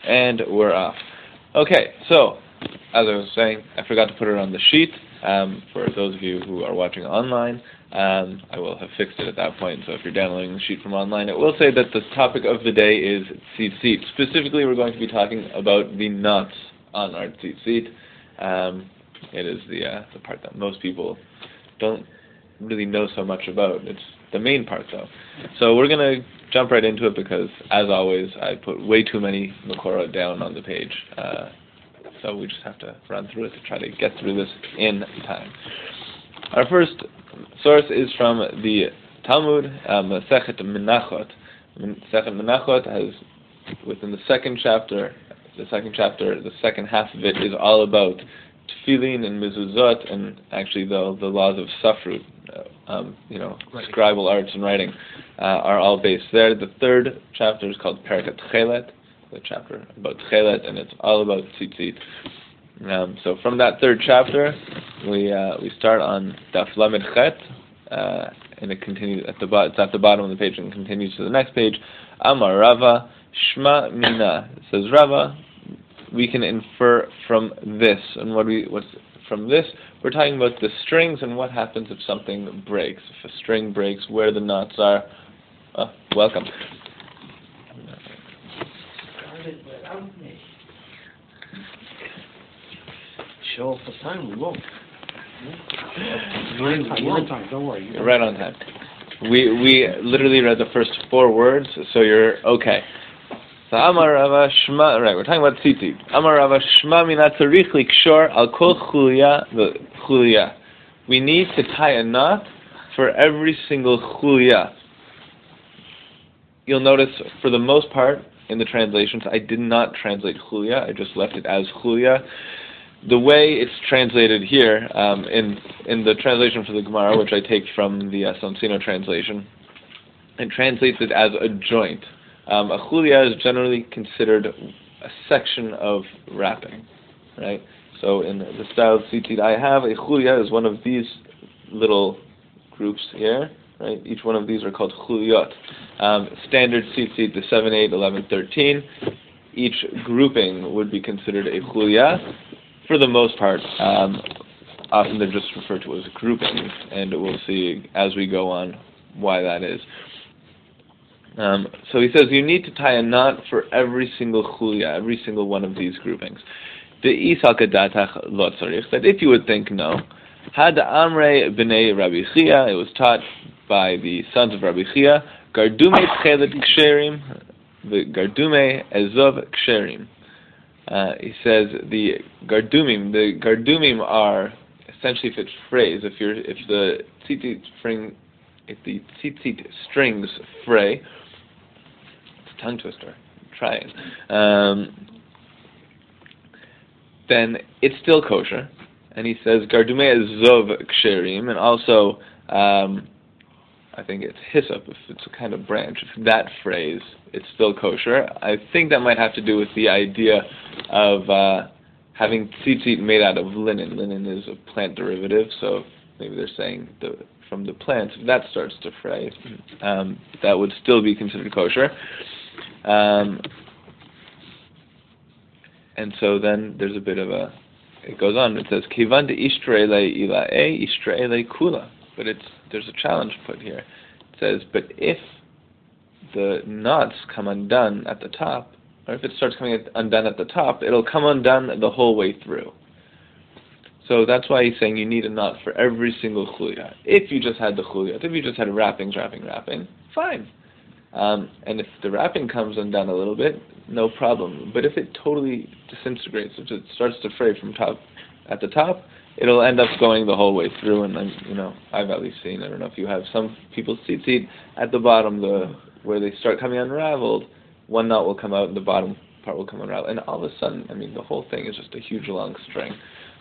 And we're off. Okay, so, as I was saying, I forgot to put it on the sheet. For those of you who are watching online, I will have fixed it at that point. So if you're downloading the sheet from online, it will say that the topic of the day is tzitzit. Specifically, we're going to be talking about the knots on our tzitzit. It is the part that most people don't really know so much about. It's the main part, though. So we're going to jump right into it because, as always, I put way too many Makora down on the page. So we just have to run through it to try to get through this in time. Our first source is from the Talmud, Masechet Menachot. Masechet Menachot has, within the second chapter, the second half of it is all about tefillin and mezuzot, and actually the laws of safrut, scribal arts and writing, are all based there. The third chapter is called Perek Tchelet, the chapter about Tchelet, and it's all about tzitzit. So from that third chapter, we start on Daf Lamed Chet, and it continues at the bottom. It's at the bottom of the page and continues to the next page. Amar Rava Shma Mina. It says Rava. We can infer from this, and what's from this? We're talking about the strings and what happens if something breaks. If a string breaks, where the knots are. Welcome. Show up for time, we won't. You're on time, don't worry. You're right on time. We literally read the first 4 words, so you're okay. So Amar Rava Shma, right, we're talking about tzitzit. Amar Rava Shma mina tzarich likshor al kol chulya. We need to tie a knot for every single chulya. You'll notice, for the most part, in the translations, I did not translate chulya, I just left it as chulya. The way it's translated here, in the translation for the Gemara, which I take from the Sonsino translation, it translates it as a joint. A chulya is generally considered a section of wrapping, right? So in the style of tzitzit I have, a chulya is one of these little groups here, right? Each one of these are called chulyot. Standard tzitzit, the 7, 8, 11, 13, each grouping would be considered a chulya. For the most part, often they're just referred to as groupings, and we'll see as we go on why that is. So he says you need to tie a knot for every single chulya, every single one of these groupings. That if you would think no, had amrei b'nei Rabbi Chia, it was taught by the sons of Rabbi Chia, gardume tchelet ksherim, the gardume ezov ksherim. He says the gardumim are essentially, if it's phrase, if the tzitzit strings fray, it's a tongue twister, try it, then it's still kosher. And he says gardume ezov ksherim, and also I think it's hyssop, if it's a kind of branch. If that phrase, it's still kosher. I think that might have to do with the idea of having tzitzit made out of linen. Linen is a plant derivative, so maybe they're saying from the plant, if that starts to fray, that would still be considered kosher. And so then there's a bit of it goes on, it says, Kivan de ishtrele ilae, ishtrele kula. But there's a challenge put here. It says, but if the knots come undone at the top, or if it starts coming undone at the top, it'll come undone the whole way through. So that's why he's saying you need a knot for every single chulya. If you just had the chulyat, if you just had wrapping, fine. And if the wrapping comes undone a little bit, no problem. But if it totally disintegrates, if it starts to fray from at the top, it'll end up going the whole way through. And then, I've at least seen, I don't know if you have, some people's tzitzit at the bottom, where they start coming unraveled, one knot will come out and the bottom part will come unraveled. And all of a sudden, the whole thing is just a huge long string.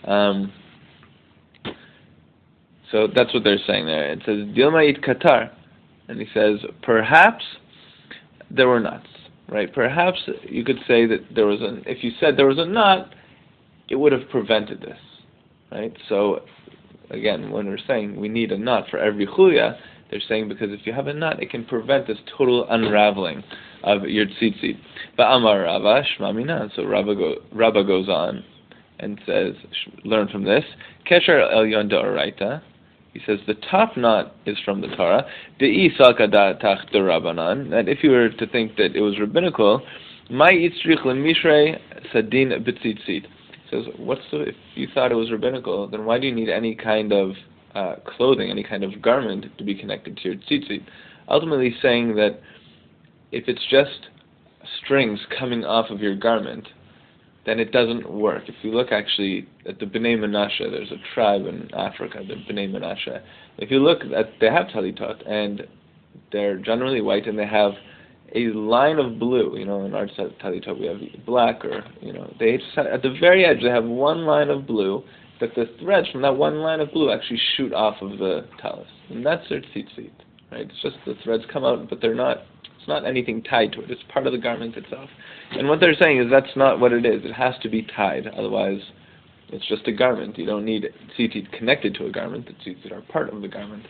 So that's what they're saying there. It says, Dilma it Qatar. And he says, perhaps there were knots, right? Perhaps you could say that if you said there was a knot, it would have prevented this, right? So, again, when we're saying we need a knot for every chulya, they're saying because if you have a knot, it can prevent this total unraveling of your tzitzit. Ba'amar Rava shmamina. So Rava goes on and says, learn from this. Kesher elyon da'oraita. He says the top knot is from the Torah. De'i salkada tach d'Rabbanan. That if you were to think that it was rabbinical, mai yitzrich lemishrei sadin b'tzitzit. Says, if you thought it was rabbinical, then why do you need any kind of clothing, any kind of garment to be connected to your tzitzit? Ultimately saying that if it's just strings coming off of your garment, then it doesn't work. If you look actually at the Bnei Menashe, there's a tribe in Africa, the Bnei Menashe. If you look they have talitot, and they're generally white, and they have a line of blue. In our talitot we have black, or they just have, at the very edge they have one line of blue, but the threads from that one line of blue actually shoot off of the talis, and that's their tzitzit, right? It's just the threads come out, but they're not. It's not anything tied to it. It's part of the garment itself. And what they're saying is that's not what it is. It has to be tied. Otherwise, it's just a garment. You don't need tzitzit connected to a garment. The tzitzit are part of the garment.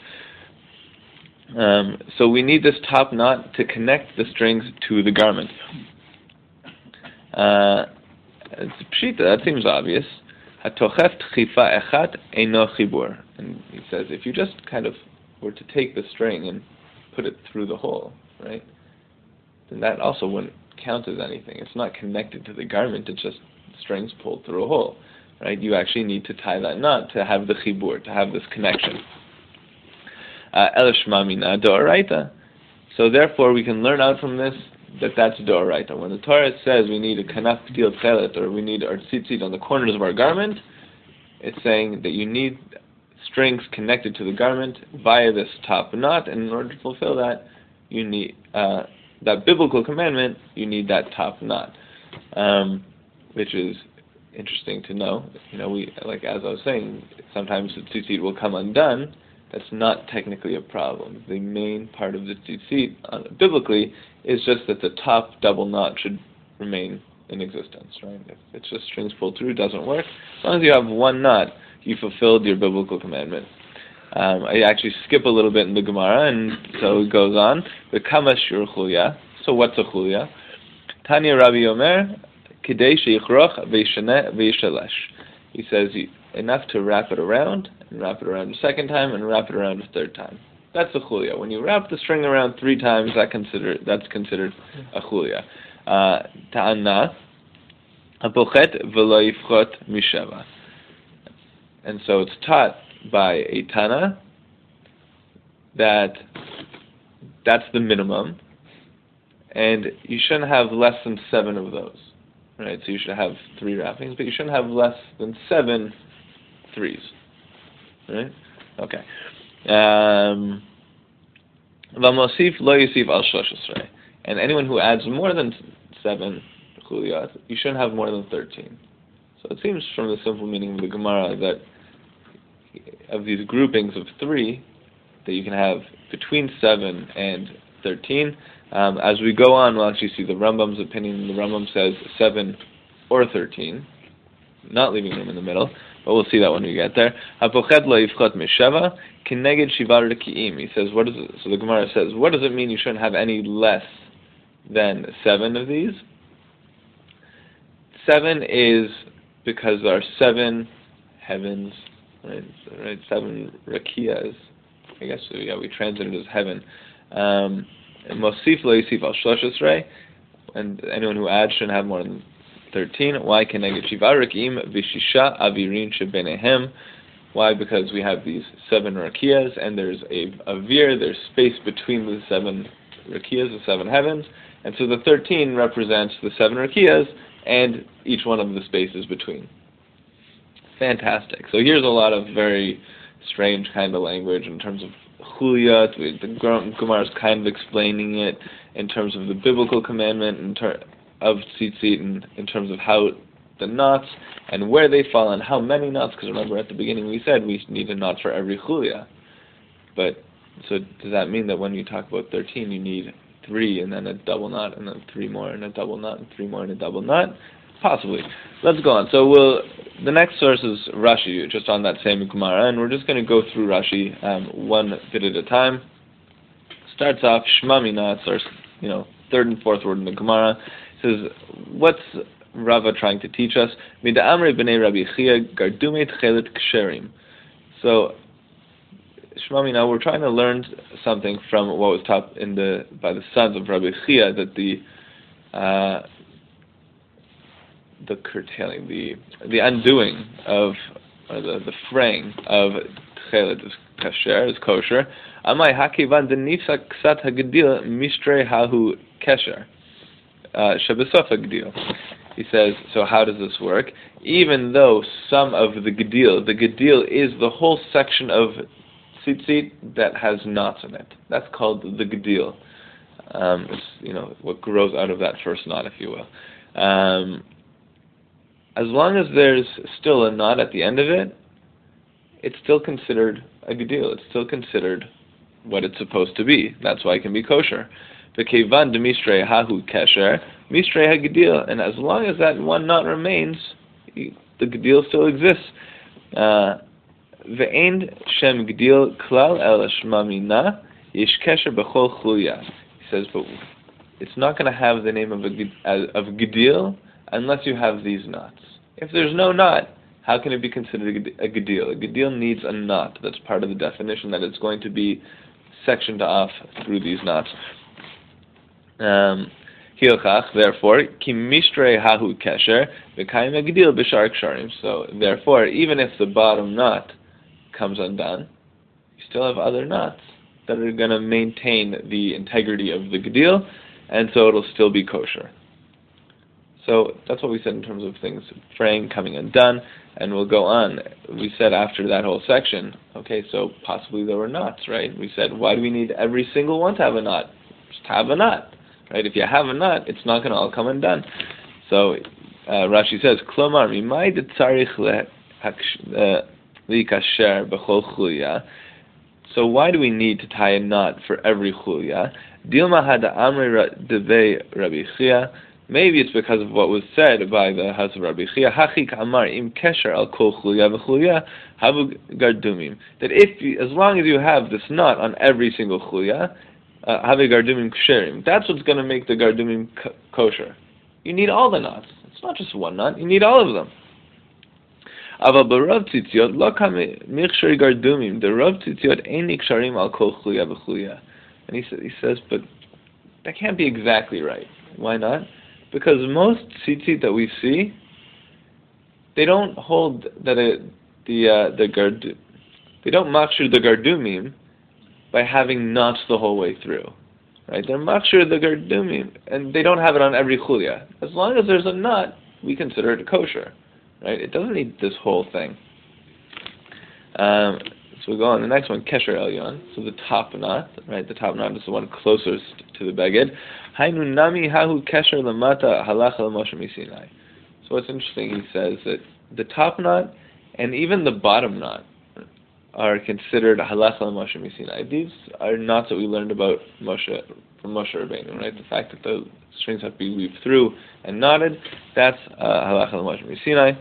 So we need this top knot to connect the strings to the garment. It's pshita. That seems obvious. Hatochef tchifa echat eino chibur. And he says, if you just kind of were to take the string and put it through the hole, right, then that also wouldn't count as anything. It's not connected to the garment. It's just strings pulled through a hole, right? You actually need to tie that knot to have the chibur, to have this connection. Elishmamina d'oraita. So therefore, we can learn out from this that that's d'oraita. When the Torah says we need a kanaf p'til tchelet, or we need our tzitzit on the corners of our garment, it's saying that you need strings connected to the garment via this top knot, and in order to fulfill that, you need that biblical commandment. You need that top knot, which is interesting to know. We, like as I was saying, sometimes the tzitzit will come undone. That's not technically a problem. The main part of the tzitzit, biblically, is just that the top double knot should remain in existence, right? If it's just strings pulled through, it doesn't work. As long as you have one knot, you fulfilled your biblical commandment. I actually skip a little bit in the Gemara, and so it goes on. V'kama shur chulya. So what's a chulya? Tanya Rabbi Omer, kidei sheyichroch v'yishaneh v'yishalesh. He says enough to wrap it around, and wrap it around a second time, and wrap it around a third time. That's a chulya. When you wrap the string around 3 times, that's considered a chulya. Ta'ana, hapochet v'lo yifchot misheva. And so it's taught by a Tana that's the minimum, and you shouldn't have less than 7 of those, right? So you should have 3 wrappings, but you shouldn't have less than 7 threes, right? Okay. V'mosif lo yisif al shlosh esrei. And anyone who adds more than 7 chuliyot, you shouldn't have more than 13. So it seems from the simple meaning of the Gemara that of these groupings of 3, that you can have between 7 and 13. As we go on, we'll actually see the Rambam's opinion. The Rambam says 7 or 13, not leaving room in the middle, but we'll see that when we get there. Hapochet lo yifchot misheva kineged shivar lekiim. He says, what is it? So the Gemara says, what does it mean you shouldn't have any less than 7 of these? 7 is because there are 7 heavens, right? 7 rakiyas. I guess we translate it as heaven. Mosif lo yisif al shlosh esrei, and anyone who adds shouldn't have more than 13. Why? Keneged shiva rakiyim v'shisha avirin shebenehem. Why? Because we have these 7 rakiyas, and there's a avir, there's space between the 7 rakiyas, the 7 heavens, and so the 13 represents the 7 rakiyas, and each one of the spaces between. Fantastic. So here's a lot of very strange kind of language in terms of chuliyot. The Gemara is kind of explaining it in terms of the biblical commandment of tzitzit, in terms of how the knots and where they fall and how many knots. Because remember at the beginning we said we need a knot for every chuliyah. But so does that mean that when you talk about 13, you need 3 and then a double knot and then 3 more and a double knot and 3 more and a double knot? Possibly. Let's go on. So the next source is Rashi, just on that same Gemara, and we're just going to go through Rashi one bit at a time. Starts off Shmamina, starts, third and fourth word in the Gemara. It says, what's Rava trying to teach us? Mida Amrei b'nei Rabbi Chia gardume tchelet ksherim. So, Shmami, now we're trying to learn something from what was taught by the sons of Rabbi Chia, that the curtailing, the undoing of, or the fraying of tchelet is kasher, is kosher. Amai hakivan denifsa ksat hagedil mishtrei hahu kesher. Shabesof hagedil. He says, so how does this work? Even though some of the gedil is the whole section of tzitzit that has knots in it. That's called the gedil. It's what grows out of that first knot, if you will. As long as there's still a knot at the end of it, it's still considered a gedil. It's still considered what it's supposed to be. That's why it can be kosher. V'keivan demishrei hahu kesher, mishrei hagedil, and as long as that one knot remains, the gedil still exists. Ve'ein shem gedil klal el shma mina yish kesher b'chol chulya. He says, but it's not going to have the name of gedil unless you have these knots. If there's no knot, how can it be considered a gedil? A gedil needs a knot. That's part of the definition, that it's going to be sectioned off through these knots. Hilchach, therefore, ki mishrei hahu kesher v'kayim hagedil b'shar ksharim. So, therefore, even if the bottom knot comes undone, you still have other knots that are going to maintain the integrity of the gedil, and so it'll still be kosher. So that's what we said in terms of things fraying, coming undone, and we'll go on. We said after that whole section, okay, so possibly there were knots, right? We said, why do we need every single one to have a knot? Just have a knot, right? If you have a knot, it's not going to all come undone. So Rashi says, Klomar mimai detzarich likasher b'chol chulya. So why do we need to tie a knot for every chulya? Dilma hada amrei devei Rabbi Chia. Maybe it's because of what was said by the house of Rabbi Chia. Hachik amar im kesher al kol chulya v'chulya havu gardumim. That as long as you have this knot on every single chulya, havu gardumim ksherim. That's what's going to make the gardumim kosher. You need all the knots. It's not just one knot. You need all of them. Aval b'rav tzitziot lo kam michsheri gardumim. The rav tzitziot ein niksharim al kol chulya v'chulya. And he says, but that can't be exactly right. Why not? Because most tzitzit that we see, they don't hold that they don't makshir the gardumim by having knots the whole way through, right? They're makshir the gardumim, and they don't have it on every chulya. As long as there's a knot, we consider it kosher, right? It doesn't need this whole thing. So we go on the next one, kesher elyon. So the top knot, right? The top knot is the one closest to the beged. Hainu nami hahu kesher lamata halacha l'Moshe misinai. So what's interesting, he says that the top knot and even the bottom knot are considered halacha l'Moshe misinai. These are knots that we learned about from Moshe Rabbeinu, right? The fact that the strings have to be weaved through and knotted, that's halacha l'Moshe misinai.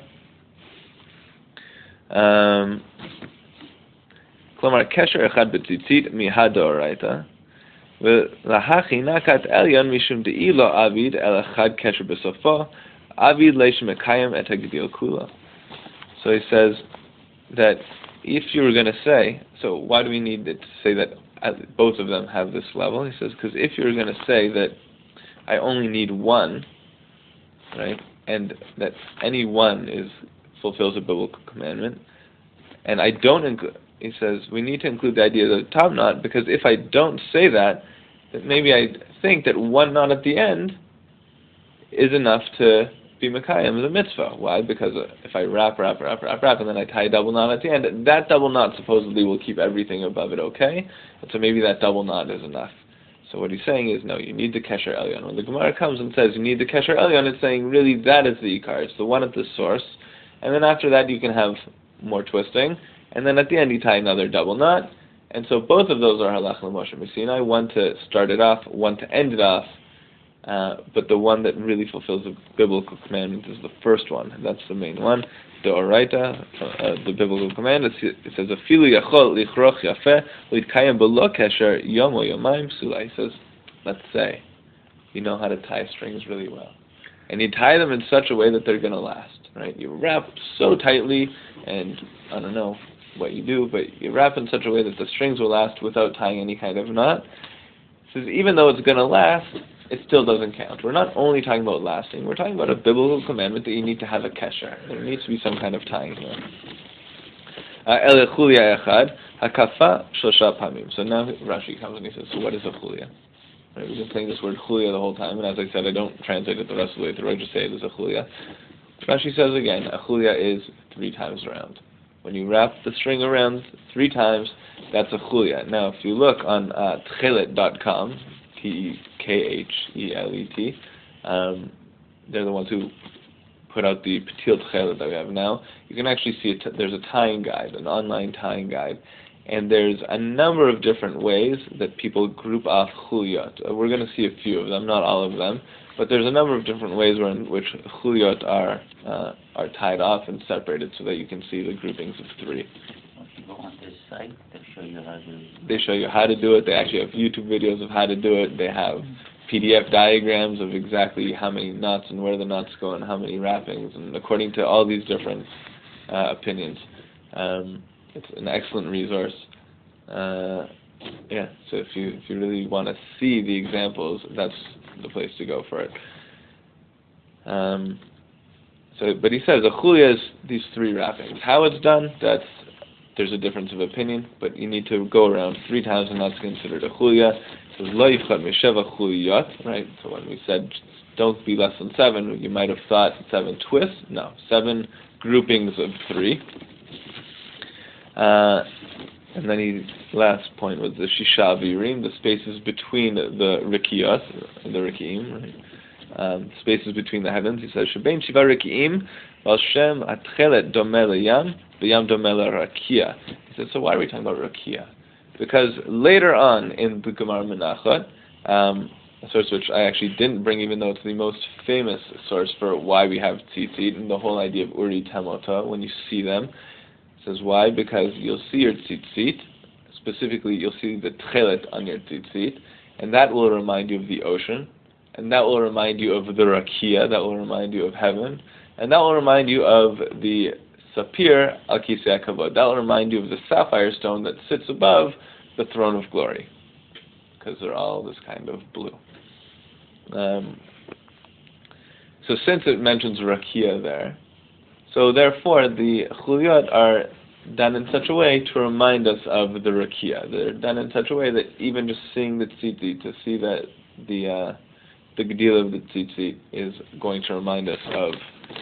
Klomar kesher echad b'tzitzit mihad d'oraita, v'lahachi nakat elyon mishum de'ilo avid el echad kesher b'sofo, avid leish mekayim et hagedil kula. So he says that if you were going to say, so why do we need to say that both of them have this level? He says, because if you were going to say that I only need one, right, and that any one fulfills a biblical commandment, and I don't include, he says, we need to include the idea of the top knot, because if I don't say that maybe I think that one knot at the end is enough to be Mekayim, the mitzvah. Why? Because if I wrap, and then I tie a double knot at the end, that double knot supposedly will keep everything above it okay, and so maybe that double knot is enough. So what he's saying is, no, you need the Kesher Elyon. When the Gemara comes and says you need the Kesher Elyon, it's saying really that is the Ikar. It's the one at the source, and then after that you can have more twisting, and then at the end you tie another double knot, and so both of those are halach l'Moshe Sinai, one to start it off, one to end it off, but the one that really fulfills the biblical commandment is the first one. That's the main one, the Oraita, the biblical command. It says, "Afilu yachol lichroch yafeh litkayem b'lo kesher yom o yomayim psula." He says, let's say, you know how to tie strings really well. And you tie them in such a way that they're going to last, right? You wrap so tightly, and I don't know what you do, but you wrap in such a way that the strings will last without tying any kind of knot. It says even though it's going to last, it still doesn't count. We're not only talking about lasting, we're talking about a biblical commandment that you need to have a kesher. There needs to be some kind of tying here. So now Rashi comes and he says, so what is a chulia? Right, we've been saying this word chulia the whole time, and as I said, I don't translate it the rest of the way through. I just say it as a chulia. Rashi says again, a chulia is 3 times around. When you wrap the string around 3 times, that's a chulia. Now, if you look on tchelet.com, Tekhelet, they're the ones who put out the Patil Tchelet that we have now. You can actually see there's a tying guide, an online tying guide, and there's a number of different ways that people group off chuliyot. We're going to see a few of them, not all of them, but there's a number of different ways in which chuliyot are tied off and separated so that you can see the groupings of 3. If you go on this site, they show you how to... They show you how to do it. They actually have YouTube videos of how to do it. They have PDF diagrams of exactly how many knots and where the knots go and how many wrappings, and according to all these different opinions. It's an excellent resource. So if you really want to see the examples, that's the place to go for it. But he says a chulia is these 3 wrappings. How it's done, there's a difference of opinion, but you need to go around 3 times, and that's considered a chulia. It says lo yifchat misheva chuliyot, right? So when we said don't be less than 7, you might have thought 7 twists. No, 7 groupings of 3. And then last point was the shisha virim, the spaces between the rikiyot, the rikiim, right? Spaces between the heavens. He says shebein shiva rikiim, val shem atchelet domeh leyam, v'yam domeh lerakia. He says, so why are we talking about rakia? Because later on in the Gemara Menachot, a source which I actually didn't bring, even though it's the most famous source for why we have tzitzit and the whole idea of uri temota, when you see them. It says why? Because you'll see your tzitzit, specifically you'll see the tchelet on your tzitzit, and that will remind you of the ocean, and that will remind you of the rakia, that will remind you of heaven, and that will remind you of the sapir al kisei hakavod, that will remind you of the sapphire stone that sits above the throne of glory, because they're all this kind of blue. So since it mentions rakia there, so therefore the chuliyot are done in such a way to remind us of the rakia. They're done in such a way that even just seeing the tzitzit, to see that the gedila of the tzitzit is going to remind us of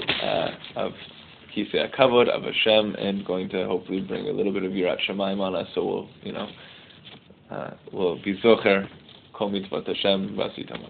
kisei hakavod, of Hashem, and going to hopefully bring a little bit of yirat shamayim on us. So we'll be zocher kol mitzvot Hashem v'asitam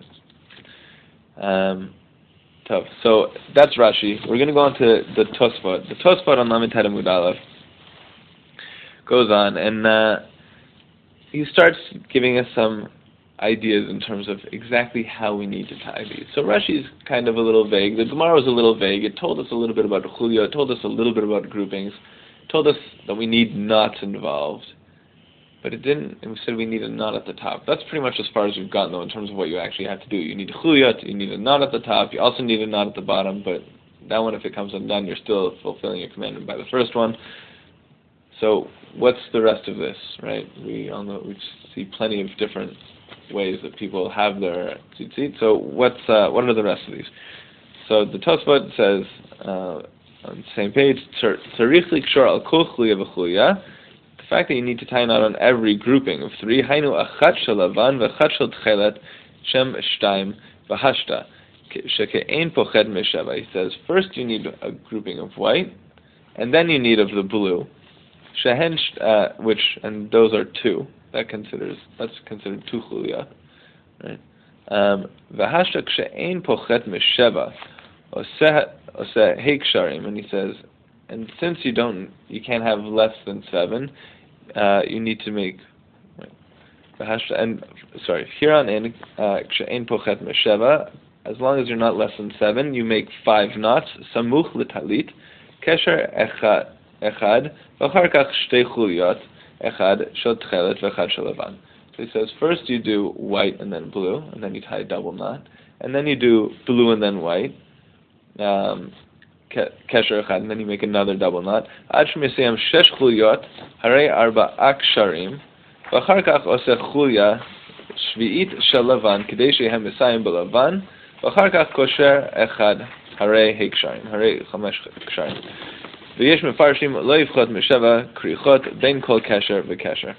otan. So that's Rashi. We're going to go on to the Tosfot. The Tosfot on Lamed Tet Amud Aleph goes on, and he starts giving us some ideas in terms of exactly how we need to tie these. So Rashi's kind of a little vague. The Gemara was a little vague. It told us a little bit about Chuliyot. It told us a little bit about groupings. It told us that we need knots involved. But it didn't, and we said we need a knot at the top. That's pretty much as far as we've gotten, though, in terms of what you actually have to do. You need a chuliyot, you need a knot at the top, you also need a knot at the bottom, but that one, if it comes undone, you're still fulfilling your commandment by the first one. So what's the rest of this, right? We all know, we see plenty of different ways that people have their tzitzit. So what are the rest of these? So the Tosfot says, on the same page, tzarich likshor al kol chuliya v'chuliya, the fact that you need to tie a knot on every grouping of 3, hainu achat shel lavan v'achat shel tchelet shem shtaim v'hashta sheke'ein poched mesheva. He says, first you need a grouping of white, and then you need of the blue, shehen and those are 2. That's considered 2 chuliyah, right? V'hashta kshe'ein poched mesheva oseh heiksharim, and he says, and since you can't have less than 7, you need to make, here on in, kshe'ein pochet mesheva, as long as you're not less than 7, you make 5 knots, samuch l'talit, kesher echad, v'achar kach shtei chuliyot, echad shel tchelet v'echad shel lavan. So he says first you do white and then blue, and then you tie a double knot, and then you do blue and then white, kesher echad, and then you make another double knot. Ad shemesayam shesh chuliyot harei arba aksharim, v'achar kach oseh chulya shvi'it shel lavan k'dei shehem mesayim b'lavan, v'achar kach kosher echad harei heksharim, harei chamesh ksharim. V'yesh mefarshim lo yivchot mesheva krichot ben kol kesher v'kesher.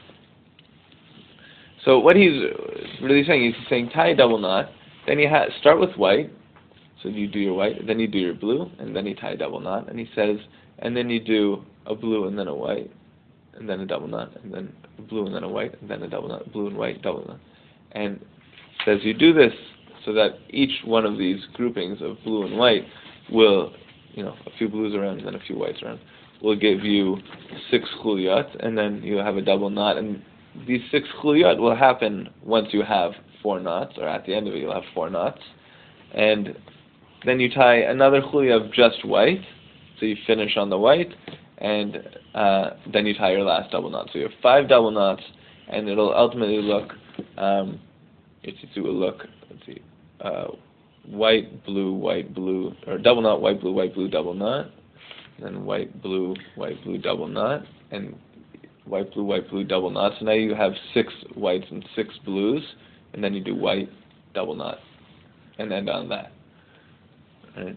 So what he's really saying is he's saying tie a double knot, then you start with white, so you do your white, then you do your blue, and then you tie a double knot, and he says, and then you do a blue and then a white, and then a double knot, and then a blue and then a white, and then a double knot, blue and white, double knot. And says you do this so that each one of these groupings of blue and white will, a few blues around and then a few whites around, will give you 6 chuliyot, and then you have a double knot, and these 6 chuliyot will happen once you have 4 knots, or at the end of it you'll have 4 knots, and then you tie another chuliyah of just white, so you finish on the white, and then you tie your last double knot. So you have 5 double knots, and it'll ultimately look, let's see, white, blue, or double knot, white, blue, double knot, and then white, blue, double knot, and white, blue, double knot. So now you have 6 whites and 6 blues, and then you do white, double knot, and end on that. Right?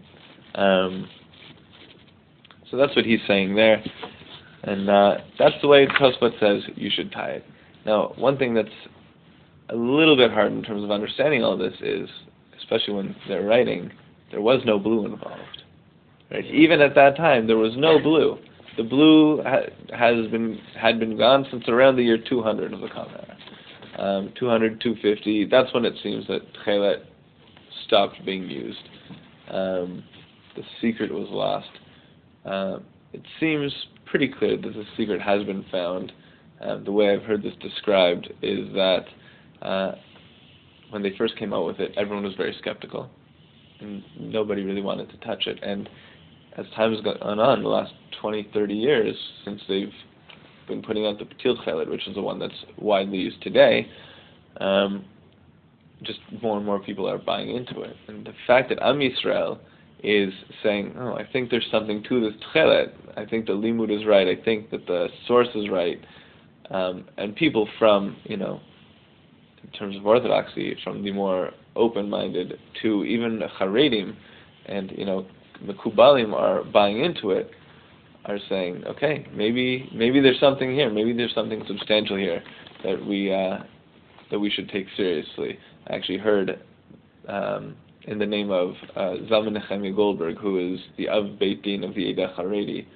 So that's what he's saying there, and that's the way Tosfot says you should tie it. Now, one thing that's a little bit hard in terms of understanding all this is, especially when they're writing, there was no blue involved. Right? Even at that time, there was no blue. The blue had been gone since around the year 200 of the Common Era. 200, 250, that's when it seems that Tchelet stopped being used. The secret was lost. It seems pretty clear that the secret has been found. The way I've heard this described is that when they first came out with it, everyone was very skeptical, and nobody really wanted to touch it. And as time has gone on, the last 20, 30 years since they've been putting out the Patil Tchelet, which is the one that's widely used today, just more and more people are buying into it. And the fact that Am Yisrael is saying, oh, I think there's something to this Tchelet, I think the Limud is right, I think that the source is right, and people from, in terms of orthodoxy, from the more open-minded to even Haredim, and, the Kubalim are buying into it, are saying, okay, maybe there's something here, maybe there's something substantial here that we should take seriously. I actually heard in the name of Zalman Nechemia Goldberg, who is the Av Beit Din of the Eidah Haredi,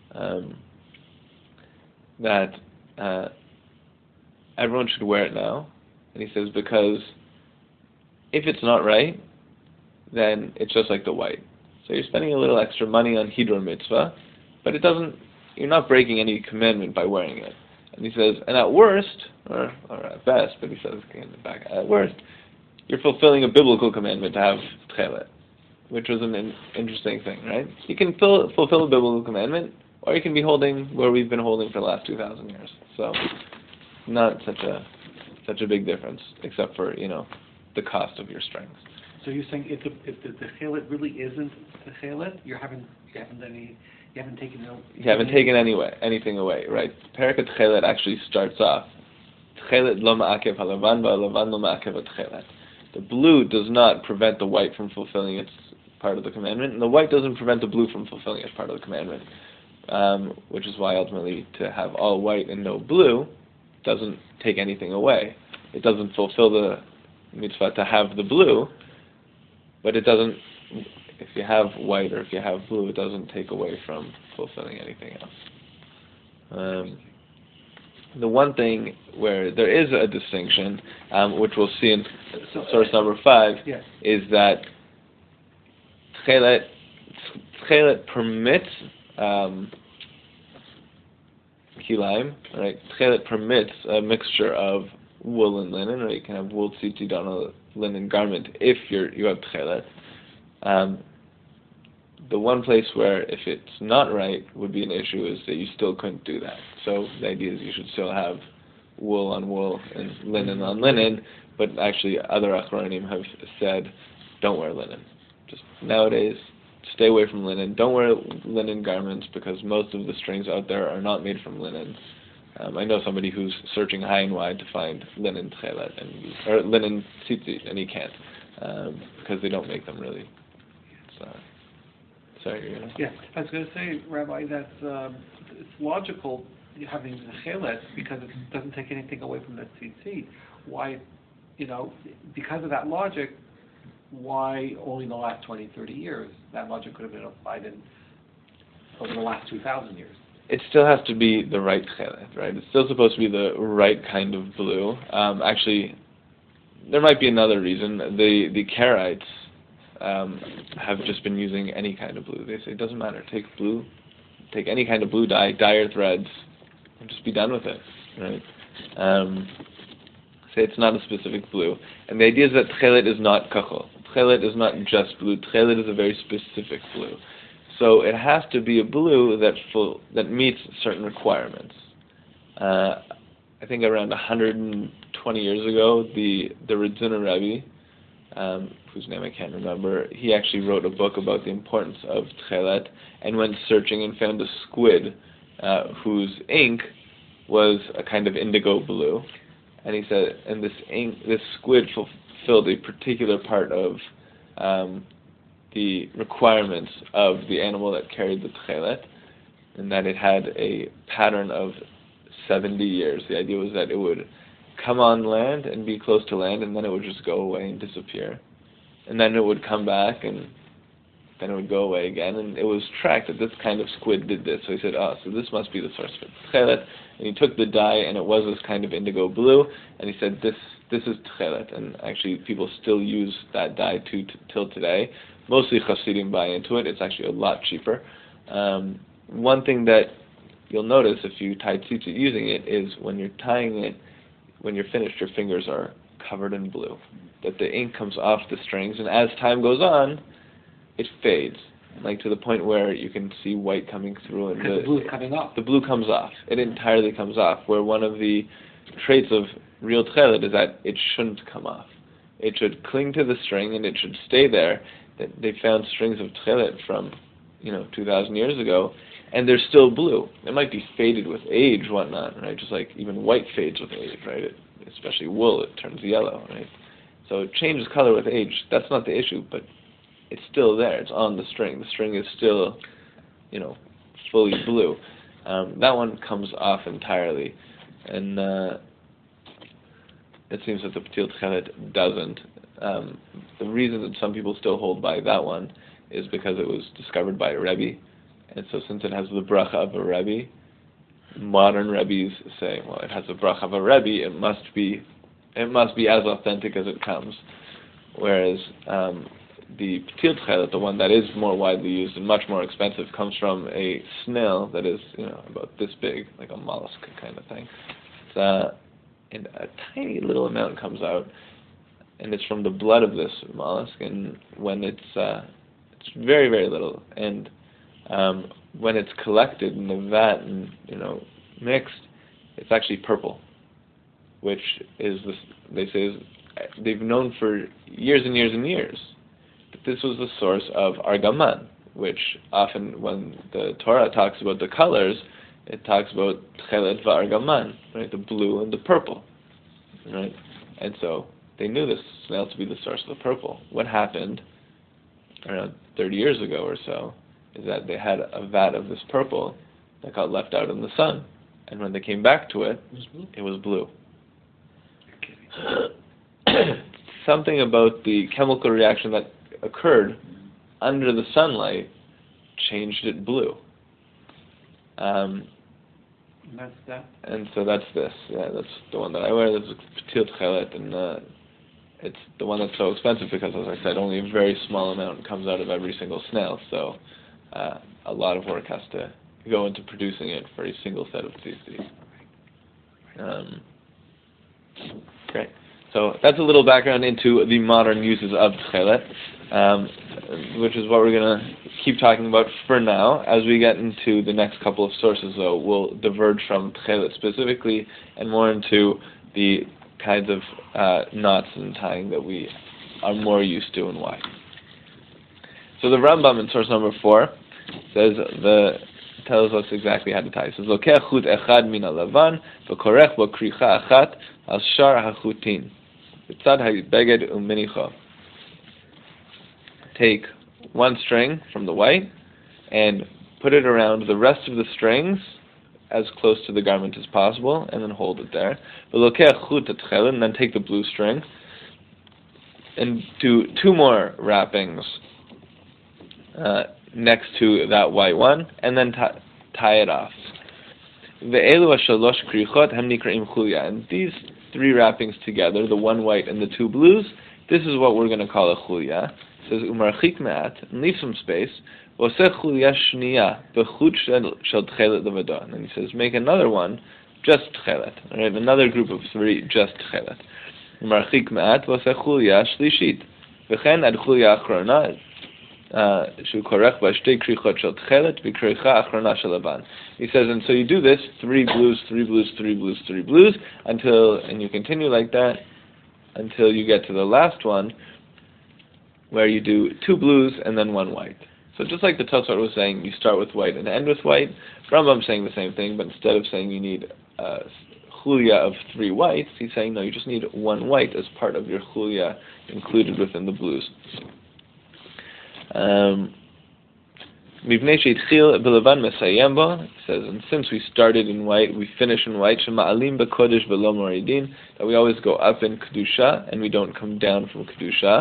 that everyone should wear it now. And he says, because if it's not right, then it's just like the white. So you're spending a little extra money on Hiddur Mitzvah, but you're not breaking any commandment by wearing it. And he says, and at worst, or at best, but he says back, at worst, you're fulfilling a biblical commandment to have Tchelet, which was an interesting thing, right? You can fulfill a biblical commandment, or you can be holding where we've been holding for the last 2,000 years. So, not such a big difference, except for the cost of your strength. So you're saying if the Tchelet really isn't the Tchelet, you haven't taken anything away, right? Perek Tchelet actually starts off, Tchelet lo ma'akev halavan va'alavan lo ma'akev Tchelet. The blue does not prevent the white from fulfilling its part of the commandment, and the white doesn't prevent the blue from fulfilling its part of the commandment, which is why ultimately to have all white and no blue doesn't take anything away. It doesn't fulfill the mitzvah to have the blue, but it doesn't, if you have white or if you have blue, it doesn't take away from fulfilling anything else. The one thing where there is a distinction, which we'll see in source number 5, yes, is that Tchelet permits kilaim, right? Tchelet permits a mixture of wool and linen, or you can have wool tzitzit on a linen garment if you have Tchelet. The one place where if it's not right would be an issue is that you still couldn't do that. So the idea is you should still have wool on wool and linen on linen, but actually other Achronim have said, don't wear linen. Just nowadays, stay away from linen. Don't wear linen garments because most of the strings out there are not made from linen. I know somebody who's searching high and wide to find linen tchelet or linen tzitzit, and he can't because they don't make them really. So, sorry, you're gonna... Yeah, I was going to say, Rabbi, that it's logical having the chelet because it doesn't take anything away from the tzitzit. Why, because of that logic, why only in the last 20, 30 years? That logic could have been applied over the last 2,000 years. It still has to be the right chelet, right? It's still supposed to be the right kind of blue. Actually, there might be another reason. The Karaites have just been using any kind of blue. They say it doesn't matter. Take any kind of blue dye your threads, and just be done with it, right? Say it's not a specific blue. And the idea is that tchelet is not kachol. Tchelet is not just blue. Tchelet is a very specific blue. So it has to be a blue that meets certain requirements. I think around 120 years ago, the Radzuna Rebbe, whose name I can't remember, he actually wrote a book about the importance of tchelet and went searching and found a squid whose ink was a kind of indigo blue. And he said, and this squid fulfilled a particular part of the requirements of the animal that carried the tchelet, and that it had a pattern of 70 years. The idea was that it would come on land and be close to land, and then it would just go away and disappear. And then it would come back, and then it would go away again, and it was tracked that this kind of squid did this. So he said, so this must be the source of it. Tchelet. And he took the dye, and it was this kind of indigo blue, and he said, this is tchelet. And actually, people still use that dye till today. Mostly Hasidim buy into it. It's actually a lot cheaper. One thing that you'll notice if you tie tzitzit using it is when you're tying it, when you're finished, your fingers are covered in blue. That the ink comes off the strings, and as time goes on, it fades, like to the point where you can see white coming through, and the blue is coming off. The blue comes off. It entirely comes off. Where one of the traits of real tchelet is that it shouldn't come off. It should cling to the string, and it should stay there. That they found strings of tchelet from, 2,000 years ago, and they're still blue. It might be faded with age, whatnot, right? Just like even white fades with age, right? Especially wool, it turns yellow, right? So it changes color with age. That's not the issue, but it's still there. It's on the string. The string is still, fully blue. That one comes off entirely, and it seems that the Patil Tchelet doesn't. The reason that some people still hold by that one is because it was discovered by a Rebbe, and so since it has the bracha of a Rebbe, modern Rebbes say, well, it has the bracha of a Rebbe, it must be as authentic as it comes. Whereas the Patil Tchelet, the one that is more widely used and much more expensive, comes from a snail that is, about this big, like a mollusk kind of thing. And a tiny little amount comes out, and it's from the blood of this mollusk. And when it's very, very little, and when it's collected in the vat and mixed, it's actually purple, which is they say they've known for years and years and years. This was the source of argaman, which often when the Torah talks about the colors, it talks about tchelet v'argaman, right, the blue and the purple, right? And so they knew this snail to be the source of the purple. What happened around 30 years ago or so is that they had a vat of this purple that got left out in the sun, and when they came back to it, it was blue. Something about the chemical reaction that occurred under the sunlight changed it blue. And that's that? And so that's this. Yeah, that's the one that I wear. This is Patil Tchelet, and it's the one that's so expensive because, as I said, only a very small amount comes out of every single snail. So a lot of work has to go into producing it for a single set of tzitzit. Great. So that's a little background into the modern uses of tchelet, which is what we're going to keep talking about for now. As we get into the next couple of sources, though, we'll diverge from tchelet specifically and more into the kinds of knots and tying that we are more used to and why. So the Rambam in source number 4 tells us exactly how to tie. It says, "Lokech chut echad min halavan v'korech bo kricha achat al shar hachutin b'tzad habeged uminicha." Take one string from the white and put it around the rest of the strings as close to the garment as possible, and then hold it there. V'lokech chut etchelet, and then take the blue string and do 2 more wrappings next to that white one, and then tie it off. Ve'elu hashalosh krichot hem nikraim chulya. And these 3 wrappings together, the 1 white and the 2 blues, this is what we're going to call a chulya. It says umarchik me'at, and leave some space. V'oseh chulya shniya b'chut shel tchelet levado. And then he says, make another one, just tchelet. Right, another group of 3, just tchelet. Umarchik me'at v'oseh chulya shlishit. V'chen ad chulya achrona. He says, and so you do this 3 blues, 3 blues, 3 blues, 3 blues and you continue like that until you get to the last one where you do 2 blues and then 1 white. So just like the Tosfot was saying, you start with white and end with white. Rambam's saying the same thing, but instead of saying you need a chulya of 3 whites, he's saying no, you just need 1 white as part of your chulya included within the blues. He says, and since we started in white, we finish in white, that we always go up in Kedusha, and we don't come down from Kedusha.